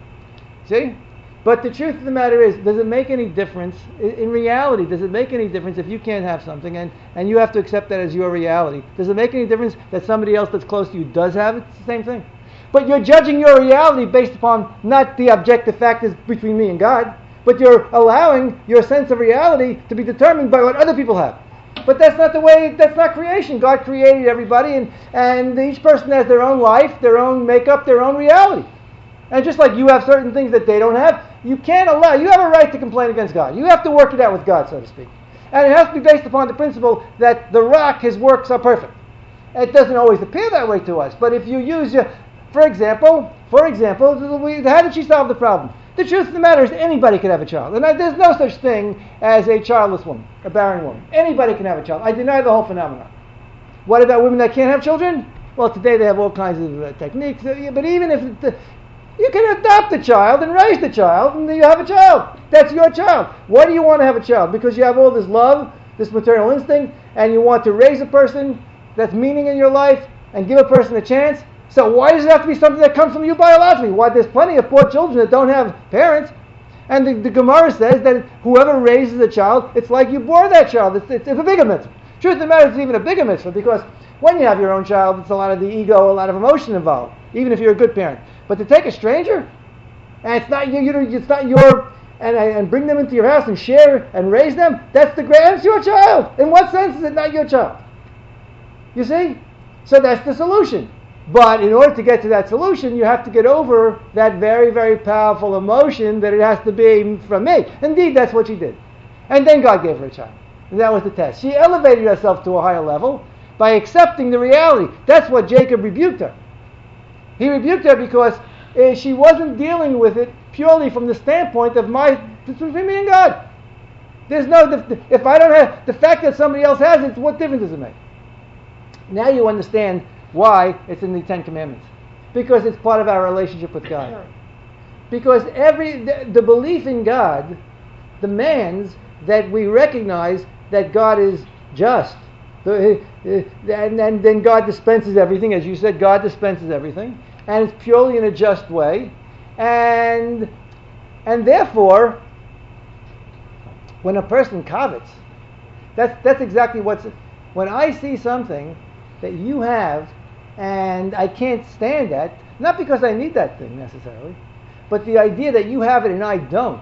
S1: See? But the truth of the matter is, does it make any difference? In reality, does it make any difference if you can't have something and, and you have to accept that as your reality? Does it make any difference that somebody else that's close to you does have it? It's the same thing. But you're judging your reality based upon not the objective factors between me and God, but you're allowing your sense of reality to be determined by what other people have. But that's not the way, that's not creation. God created everybody, and, and each person has their own life, their own makeup, their own reality. And just like you have certain things that they don't have, you can't allow, you have a right to complain against God. You have to work it out with God, so to speak. And it has to be based upon the principle that the rock, his works are perfect. It doesn't always appear that way to us, but if you use your, for example, for example, how did she solve the problem? The truth of the matter is anybody can have a child. And there's no such thing as a childless woman, a barren woman. Anybody can have a child. I deny the whole phenomenon. What about women that can't have children? Well, today they have all kinds of uh, techniques. Uh, but even if it, uh, you can adopt a child and raise the child, and then you have a child. That's your child. Why do you want to have a child? Because you have all this love, this maternal instinct, and you want to raise a person that's meaning in your life and give a person a chance. So why does it have to be something that comes from you biologically? Why, there's plenty of poor children that don't have parents. And the, the Gemara says that whoever raises a child, it's like you bore that child. It's, it's, it's a bigger mitzvah. Truth of the matter is, it's even a bigger mitzvah, because when you have your own child, it's a lot of the ego, a lot of emotion involved, even if you're a good parent. But to take a stranger, and it's not you, you know, it's not your, and and bring them into your house and share and raise them, that's the grand, it's your child. In what sense is it not your child? You see? So that's the solution. But in order to get to that solution, you have to get over that very, very powerful emotion that it has to be from me. Indeed, that's what she did. And then God gave her a child. And that was the test. She elevated herself to a higher level by accepting the reality. That's what Jacob rebuked her. He rebuked her because uh, she wasn't dealing with it purely from the standpoint of my, between me and God. There's no, if I don't have, the fact that somebody else has it, what difference does it make? Now you understand why it's in the Ten Commandments. Because it's part of our relationship with God. Because every the, the belief in God demands that we recognize that God is just. The, uh, and, and then God dispenses everything. As you said, God dispenses everything. And it's purely in a just way. And and therefore, when a person covets, that's, that's exactly what's... When I see something that you have, and I can't stand that, not because I need that thing necessarily, but the idea that you have it and I don't.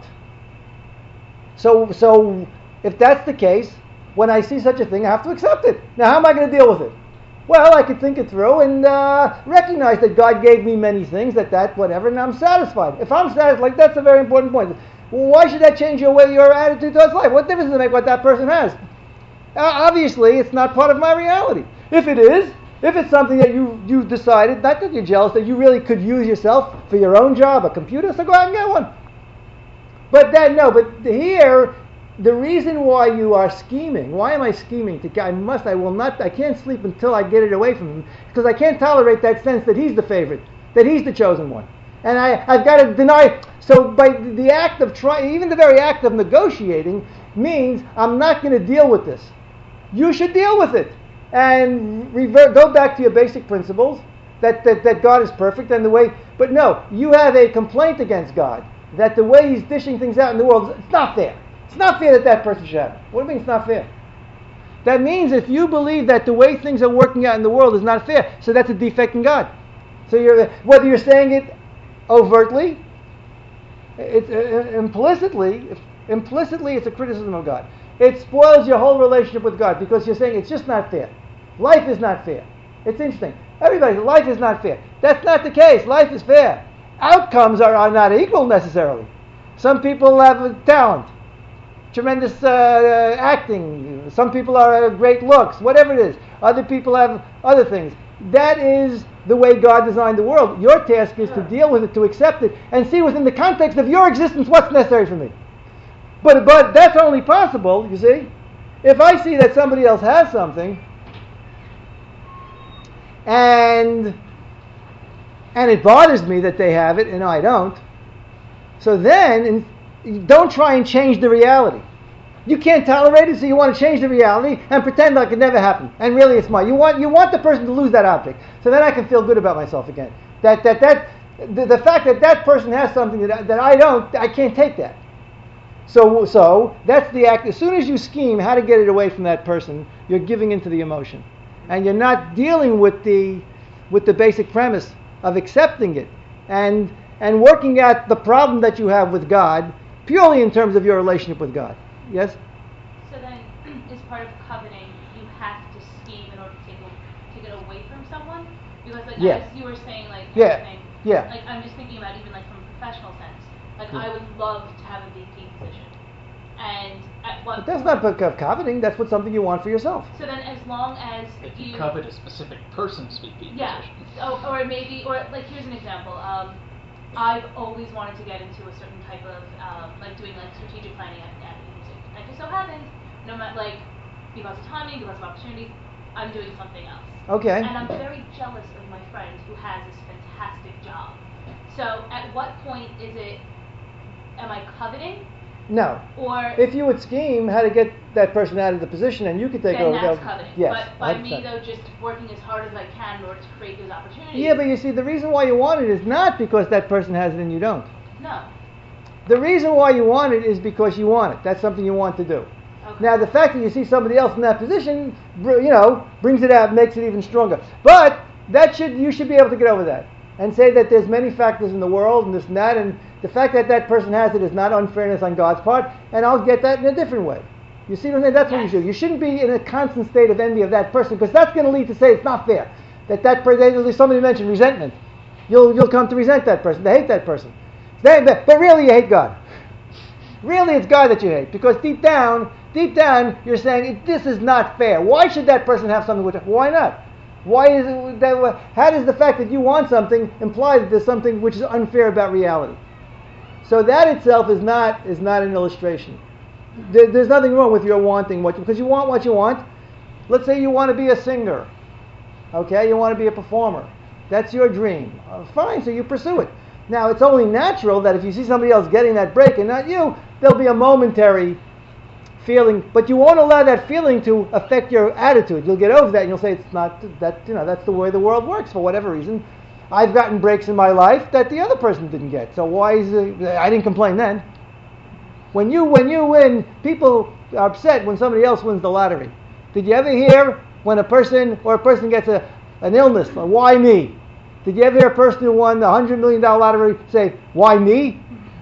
S1: So, so if that's the case, when I see such a thing, I have to accept it. Now, how am I going to deal with it? Well, I could think it through and uh, recognize that God gave me many things, that that, whatever, and I'm satisfied. If I'm satisfied, like, that's a very important point. Well, why should that change your way, your attitude towards life? What difference does it make what that person has? Uh, obviously, it's not part of my reality. If it is, if it's something that you, you decided, not that you're jealous, that you really could use yourself for your own job, a computer, so go out and get one. But then, no, but here, the reason why you are scheming, why am I scheming? To, I must, I will not, I can't sleep until I get it away from him, because I can't tolerate that sense that he's the favorite, that he's the chosen one. And I, I've got to deny. So by the act of trying, even the very act of negotiating, means I'm not going to deal with this. You should deal with it. And revert, go back to your basic principles, that, that, that God is perfect and the way, but no, you have a complaint against God, that the way he's dishing things out in the world, it's not fair. It's not fair that that person should have it. What do you mean it's not fair? That means if you believe that the way things are working out in the world is not fair, so that's a defect in God. So you're, whether you're saying it overtly, it's uh, implicitly, implicitly it's a criticism of God. It spoils your whole relationship with God because you're saying it's just not fair. Life is not fair. It's interesting. Everybody, life is not fair. That's not the case. Life is fair. Outcomes are, are not equal necessarily. Some people have a talent, tremendous uh, acting. Some people are uh, great looks, whatever it is. Other people have other things. That is the way God designed the world. Your task is to deal with it, to accept it, and see within the context of your existence what's necessary for me. But but that's only possible, you see, if I see that somebody else has something, and and it bothers me that they have it and I don't. So then, in, don't try and change the reality. You can't tolerate it, so you want to change the reality and pretend like it never happened. And really, it's mine. You want you want the person to lose that object, so then I can feel good about myself again. That that that the, the fact that that person has something that that I don't, I can't take that. So so that's the act. As soon as you scheme how to get it away from that person, you're giving into the emotion, and you're not dealing with the with the basic premise of accepting it and and working at the problem that you have with God purely in terms of your relationship with God. Yes?
S3: So then, as part of coveting, you have to scheme in order to take, take it away from someone? Because, like,
S1: yeah.
S3: as you were saying, like,
S1: yeah.
S3: everything,
S1: yeah.
S3: like, I'm just thinking about even, like, from a professional sense. Like,
S1: yeah.
S3: I would love to have a V P position. And at what
S1: But that's not co- coveting, that's what something you want for yourself.
S3: So then, as long as
S2: if you,
S3: you...
S2: covet a specific person's V P
S3: yeah.
S2: position.
S3: Oh, or maybe, or, like, here's an example. Um, I've always wanted to get into a certain type of, um, like, doing, like, strategic planning at, at it just so happens, no matter, like, because of timing, because of opportunity, I'm doing something else.
S1: Okay.
S3: And I'm very jealous of my friend who has this fantastic job. So, at what point is it, am I coveting?
S1: No.
S3: Or
S1: if you would scheme how to get that person out of the position and you could take
S3: then
S1: over.
S3: Then that's
S1: go,
S3: coveting.
S1: Yes.
S3: But by
S1: one hundred percent.
S3: me, though, just working as hard as I can in order to create those opportunities.
S1: Yeah, but you see, the reason why you want it is not because that person has it and you don't.
S3: No.
S1: The reason why you want it is because you want it. That's something you want to do.
S3: Okay.
S1: Now, the fact that you see somebody else in that position, you know, brings it out, makes it even stronger. But that should you should be able to get over that and say that there's many factors in the world and this and that, and the fact that that person has it is not unfairness on God's part, and I'll get that in a different way. You see what I'm saying? That's yes. what you should. You shouldn't be in a constant state of envy of that person, because that's going to lead to say it's not fair. That that person, somebody mentioned resentment. You'll you'll come to resent that person, to hate that person. They, but, but really, you hate God. Really, it's God that you hate, because deep down, deep down, you're saying this is not fair. Why should that person have something with it? Why not? Why is it that? How does the fact that you want something imply that there's something which is unfair about reality? So that itself is not is not an illustration. There, there's nothing wrong with your wanting what you, because you want what you want. Let's say you want to be a singer. Okay, you want to be a performer. That's your dream. Uh, fine, so you pursue it. Now, it's only natural that if you see somebody else getting that break and not you, there'll be a momentary feeling, but you won't allow that feeling to affect your attitude. You'll get over that and you'll say it's not that, you know, that's the way the world works for whatever reason. I've gotten breaks in my life that the other person didn't get. So why is it, I didn't complain then. When you when you win, people are upset when somebody else wins the lottery. Did you ever hear when a person or a person gets a an illness, like, why me? Did you ever hear a person who won the one hundred million dollars lottery say, why me?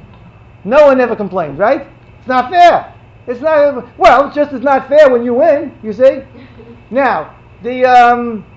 S1: No one ever complains, right? It's not fair. It's not, well, it's just as not fair when you win, you see? Now, the, um,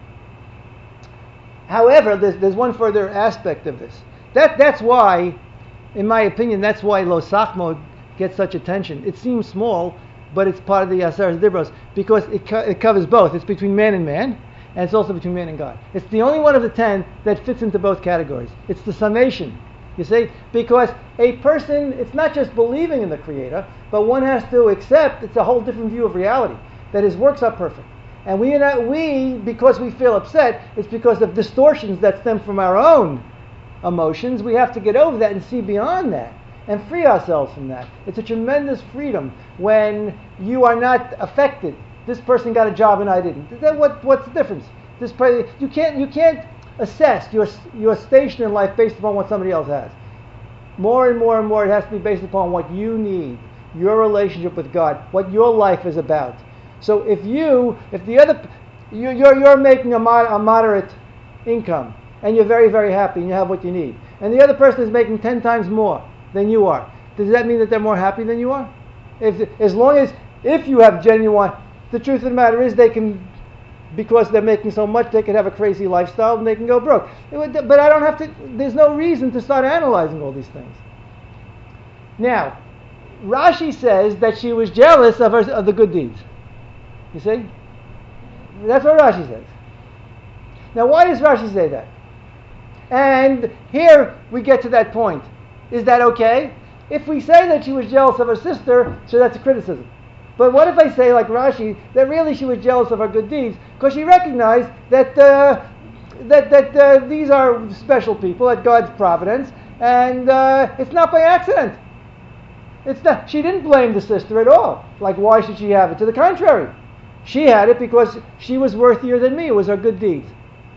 S1: however, there's, there's one further aspect of this. That That's why, in my opinion, that's why Lo Sachmo gets such attention. It seems small, but it's part of the Aseret Dibros, because it, co- it covers both. It's between man and man, and it's also between man and God. It's the only one of the ten that fits into both categories. It's the summation You see? Because a person, it's not just believing in the Creator, but one has to accept it's a whole different view of reality, that his works are perfect. And we, are not, we because we feel upset, it's because of distortions that stem from our own emotions. We have to get over that and see beyond that and free ourselves from that. It's a tremendous freedom when you are not affected. This person got a job and I didn't. Then what, what's the difference? This person, you can't you can't assess your your station in life based upon what somebody else has. More and more and more, it has to be based upon what you need, your relationship with God, what your life is about. So if you, if the other, you, you're you're making a, mod, a moderate income and you're very very happy and you have what you need, and the other person is making ten times more than you are, does that mean that they're more happy than you are? If as long as if you have genuine, the truth of the matter is they can, because they're making so much, they could have a crazy lifestyle and they can go broke. Would, but I don't have to, there's no reason to start analyzing all these things. Now, Rashi says that she was jealous of, her, of the good deeds. You see? That's what Rashi says. Now, why does Rashi say that? And here we get to that point. Is that okay? If we say that she was jealous of her sister, so that's a criticism. But what if I say, like Rashi, that really she was jealous of her good deeds because she recognized that uh, that that uh, these are special people at God's providence, and uh, it's not by accident. It's not. She didn't blame the sister at all. Like, why should she have it? To the contrary, she had it because she was worthier than me. It was her good deeds.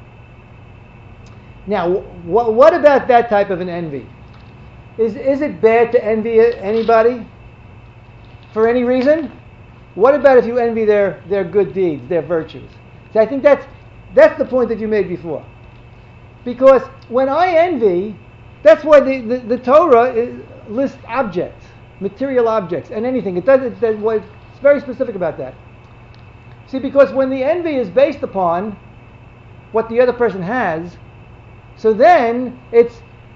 S1: Now, wh- what about that type of an envy? Is is it bad to envy anybody for any reason? What about if you envy their, their good deeds, their virtues? See, I think that's that's the point that you made before. Because when I envy, that's why the, the, the Torah is, lists objects, material objects, and anything. It does. It, it's very specific about that. See, because when the envy is based upon what the other person has, so then it's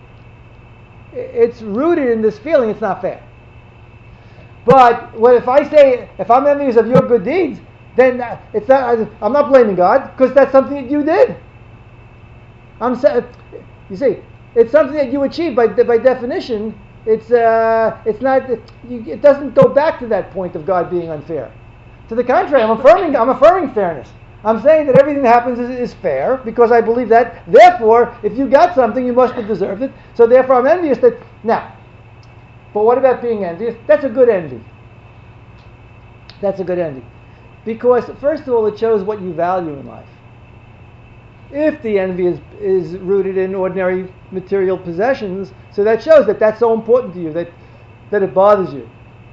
S1: it's rooted in this feeling. It's not fair. But well, if I say, if I'm envious of your good deeds, then it's not, I'm not blaming God, because that's something that you did. I'm you see, it's something that you achieved by by definition. It's uh, it's not. It, you, it doesn't go back to that point of God being unfair. To the contrary, I'm affirming. I'm affirming fairness. I'm saying that everything that happens is, is fair because I believe that. Therefore, if you got something, you must have deserved it. So therefore, I'm envious that now. But what about being envious? That's a good envy. That's a good envy. Because, first of all, it shows what you value in life. If the envy is, is rooted in ordinary material possessions, so that shows that that's so important to you, that, that it bothers you.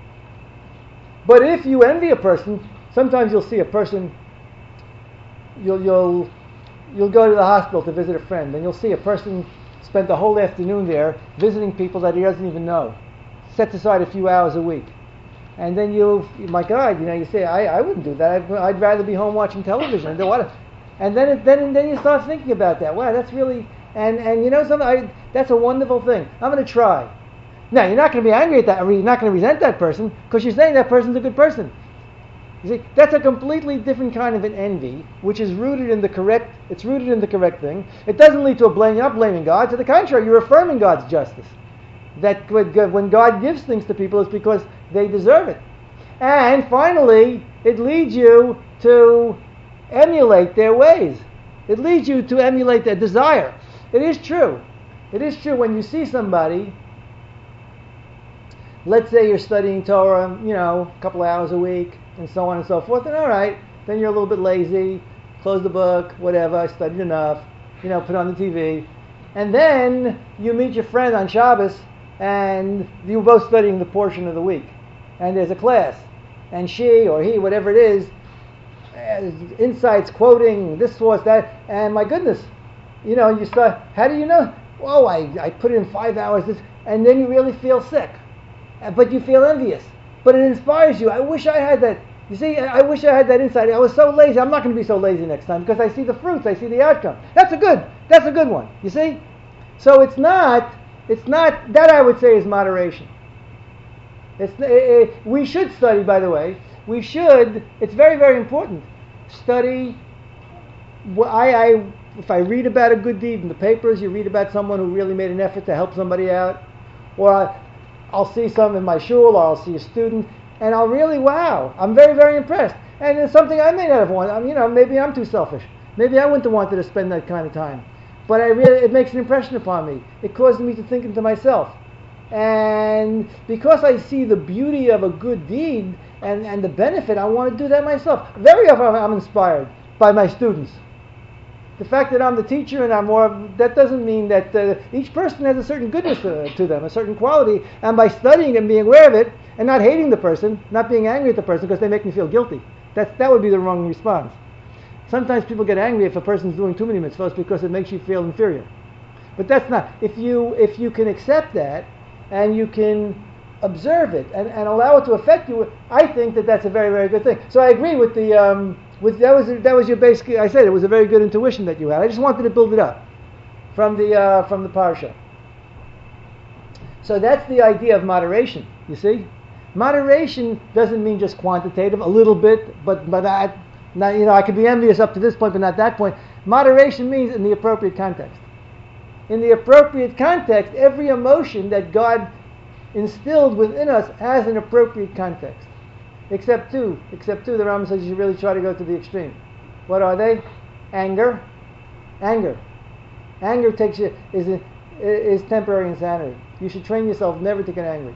S1: But if you envy a person, sometimes you'll see a person, you'll, you'll, you'll go to the hospital to visit a friend, and you'll see a person spent the whole afternoon there visiting people that he doesn't even know. Sets aside a few hours a week. And then you, my God, you know, you say, I, I wouldn't do that. I'd, I'd rather be home watching television. And, what, and then it, then then you start thinking about that. Wow, that's really, and, and you know something, I, that's a wonderful thing. I'm going to try. Now, you're not going to be angry at that, or you're not going to resent that person, because you're saying that person's a good person. You see, that's a completely different kind of an envy, which is rooted in the correct, it's rooted in the correct thing. It doesn't lead to a blame, you're not blaming God. To the contrary, you're affirming God's justice. That when God gives things to people, it's because they deserve it. And finally, it leads you to emulate their ways. It leads you to emulate their desire. It is true. It is true when you see somebody, let's say you're studying Torah, you know, a couple of hours a week, and so on and so forth, and all right, then you're a little bit lazy, close the book, whatever, I studied enough, you know, put on the T V. And then you meet your friend on Shabbos, and you're both studying the portion of the week, and there's a class, and she or he, whatever it is, insights, quoting, this source, that, and my goodness, you know, you start, how do you know? Oh, I, I put in five hours, this, and then you really feel sick, but you feel envious, but it inspires you. I wish I had that. You see, I wish I had that insight. I was so lazy. I'm not going to be so lazy next time because I see the fruits, I see the outcome. That's a good, that's a good one, you see? So it's not, It's not, that I would say is moderation. It's, it, it, we should study, by the way. We should, it's very, very important. Study, I, I if I read about a good deed in the papers, you read about someone who really made an effort to help somebody out, or I, I'll see some in my shul, or I'll see a student, and I'll really, wow, I'm very, very impressed. And it's something I may not have wanted. I mean, you know, maybe I'm too selfish. Maybe I wouldn't have wanted to spend that kind of time. But I really, it makes an impression upon me. It causes me to think into myself. And because I see the beauty of a good deed and, and the benefit, I want to do that myself. Very often I'm inspired by my students. The fact that I'm the teacher and I'm more, that doesn't mean that uh, each person has a certain goodness to, to them, a certain quality. And by studying and being aware of it, and not hating the person, not being angry at the person because they make me feel guilty, that's, that would be the wrong response. Sometimes people get angry if a person's doing too many mitzvahs because it makes you feel inferior. But that's not, if you if you can accept that and you can observe it and, and allow it to affect you, I think that that's a very, very good thing. So I agree with the, um, with that was that was your basic, I said it was a very good intuition that you had. I just wanted to build it up from the, uh, from the parsha. So that's the idea of moderation, you see? Moderation doesn't mean just quantitative, a little bit, but, but I, Now, you know, I could be envious up to this point, but not that point. Moderation means in the appropriate context. In the appropriate context, every emotion that God instilled within us has an appropriate context. Except two. Except two, the Rambam says you should really try to go to the extreme. What are they? Anger. Anger. Anger takes you, is, a, is temporary insanity. You should train yourself never to get angry.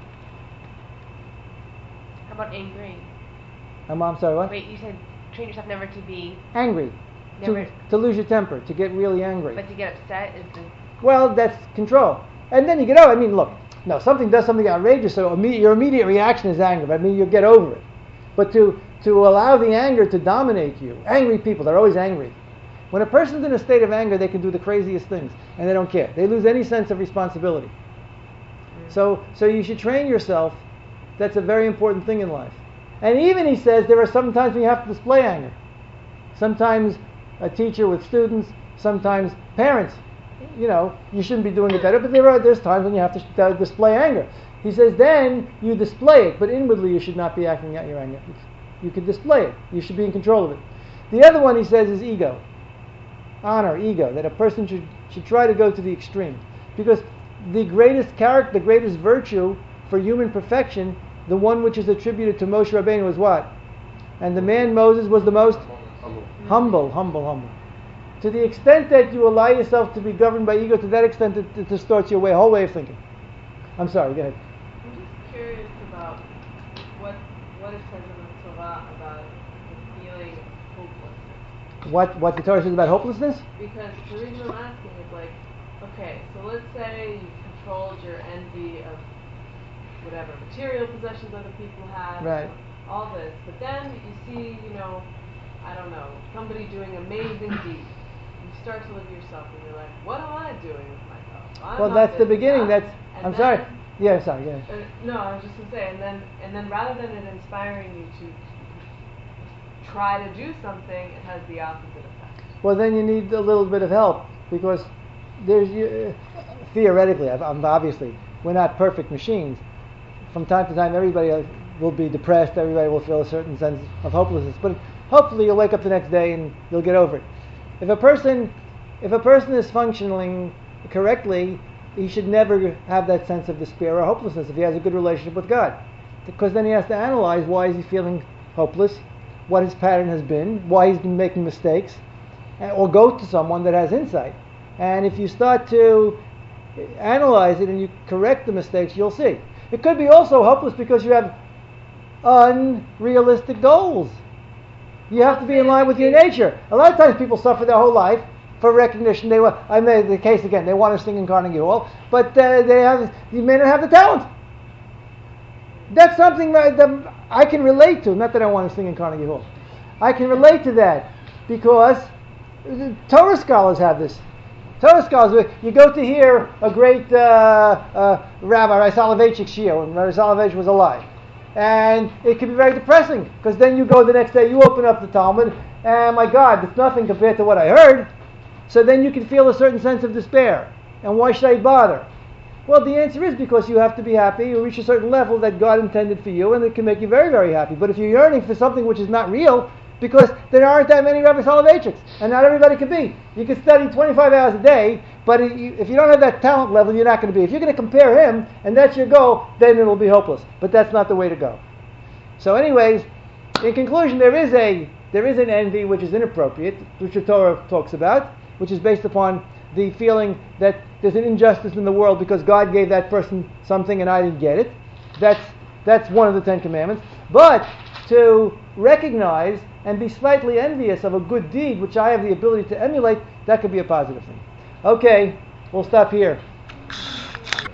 S9: How about angry?
S1: I'm, I'm sorry, what?
S9: Wait, you said train yourself never to be
S1: Angry.
S9: never,
S1: To, to lose your temper, to get really angry.
S9: but to get upset is the
S1: Well, that's control. And then you get, oh, I mean, look, no, something does something outrageous, so immediate, your immediate reaction is anger. I mean, you get over it. But to, to allow the anger to dominate you, angry people, they're always angry. When a person's in a state of anger, they can do the craziest things, and they don't care. They lose any sense of responsibility. Mm. So, so you should train yourself. That's a very important thing in life. And even, he says, there are some times when you have to display anger. Sometimes a teacher with students, sometimes parents. You know, you shouldn't be doing it better, but there are there's times when you have to uh, display anger. He says then you display it, but inwardly you should not be acting out your anger. You can display it. You should be in control of it. The other one, he says, is ego. Honor, ego, that a person should, should try to go to the extreme. Because the greatest character, the greatest virtue for human perfection, the one which is attributed to Moshe Rabbeinu was what? And the man Moses was the most humble, humble, humble. humble. To the extent that you allow yourself to be governed by ego, to that extent it, it distorts your way, whole way of thinking. I'm sorry, go ahead.
S6: I'm just curious about what what it says in the Torah about the feeling of hopelessness.
S1: What what the Torah says about hopelessness?
S6: Because the reason I'm asking is like, okay, so let's say you controlled your envy of whatever material possessions other people have,
S1: Right.
S6: all this, but then you see, you know, I don't know, somebody doing amazing deeds. You start to live yourself, and you're like, what am I doing with myself? I'm
S1: Well,
S6: not
S1: that's the
S6: this,
S1: beginning.
S6: I'm-
S1: That's.
S6: and
S1: I'm
S6: then-
S1: sorry. Yeah, sorry. Yeah.
S6: Uh, no, I was just gonna say, and then and then rather than it inspiring you to try to do something, it has the opposite effect.
S1: Well, then you need a little bit of help because there's uh, theoretically, I'm obviously, we're not perfect machines. From time to time, everybody will be depressed. Everybody will feel a certain sense of hopelessness. But hopefully, you'll wake up the next day and you'll get over it. If a person, if a person is functioning correctly, he should never have that sense of despair or hopelessness if he has a good relationship with God, because then he has to analyze why is he feeling hopeless, what his pattern has been, why he's been making mistakes, or go to someone that has insight. And if you start to analyze it and you correct the mistakes, you'll see. It could be also hopeless because you have unrealistic goals. You have to be in line with your nature. A lot of times people suffer their whole life for recognition. They want, I made the case again, they want to sing in Carnegie Hall, but uh, they have, you may not have the talent. That's something that, that I can relate to. Not that I want to sing in Carnegie Hall. I can relate to that because Torah scholars have this. Torah scholars, you go to hear a great uh, uh, rabbi, Rabbi Soloveitchik Shia, when Rabbi Soloveitchik was alive. And it can be very depressing, because then you go the next day, you open up the Talmud, and my God, it's nothing compared to what I heard. So then you can feel a certain sense of despair. And why should I bother? Well, the answer is because you have to be happy. You reach a certain level that God intended for you, and it can make you very, very happy. But if you're yearning for something which is not real, because there aren't that many Rebbe Soloveitchiks, and not everybody can be. You can study twenty-five hours a day, but if you don't have that talent level, you're not going to be. If you're going to compare him, and that's your goal, then it'll be hopeless. But that's not the way to go. So anyways, in conclusion, there is a there is an envy which is inappropriate, which the Torah talks about, which is based upon the feeling that there's an injustice in the world because God gave that person something and I didn't get it. That's that's one of the Ten Commandments. But to recognize and be slightly envious of a good deed which I have the ability to emulate, that could be a positive thing. Okay, we'll stop here.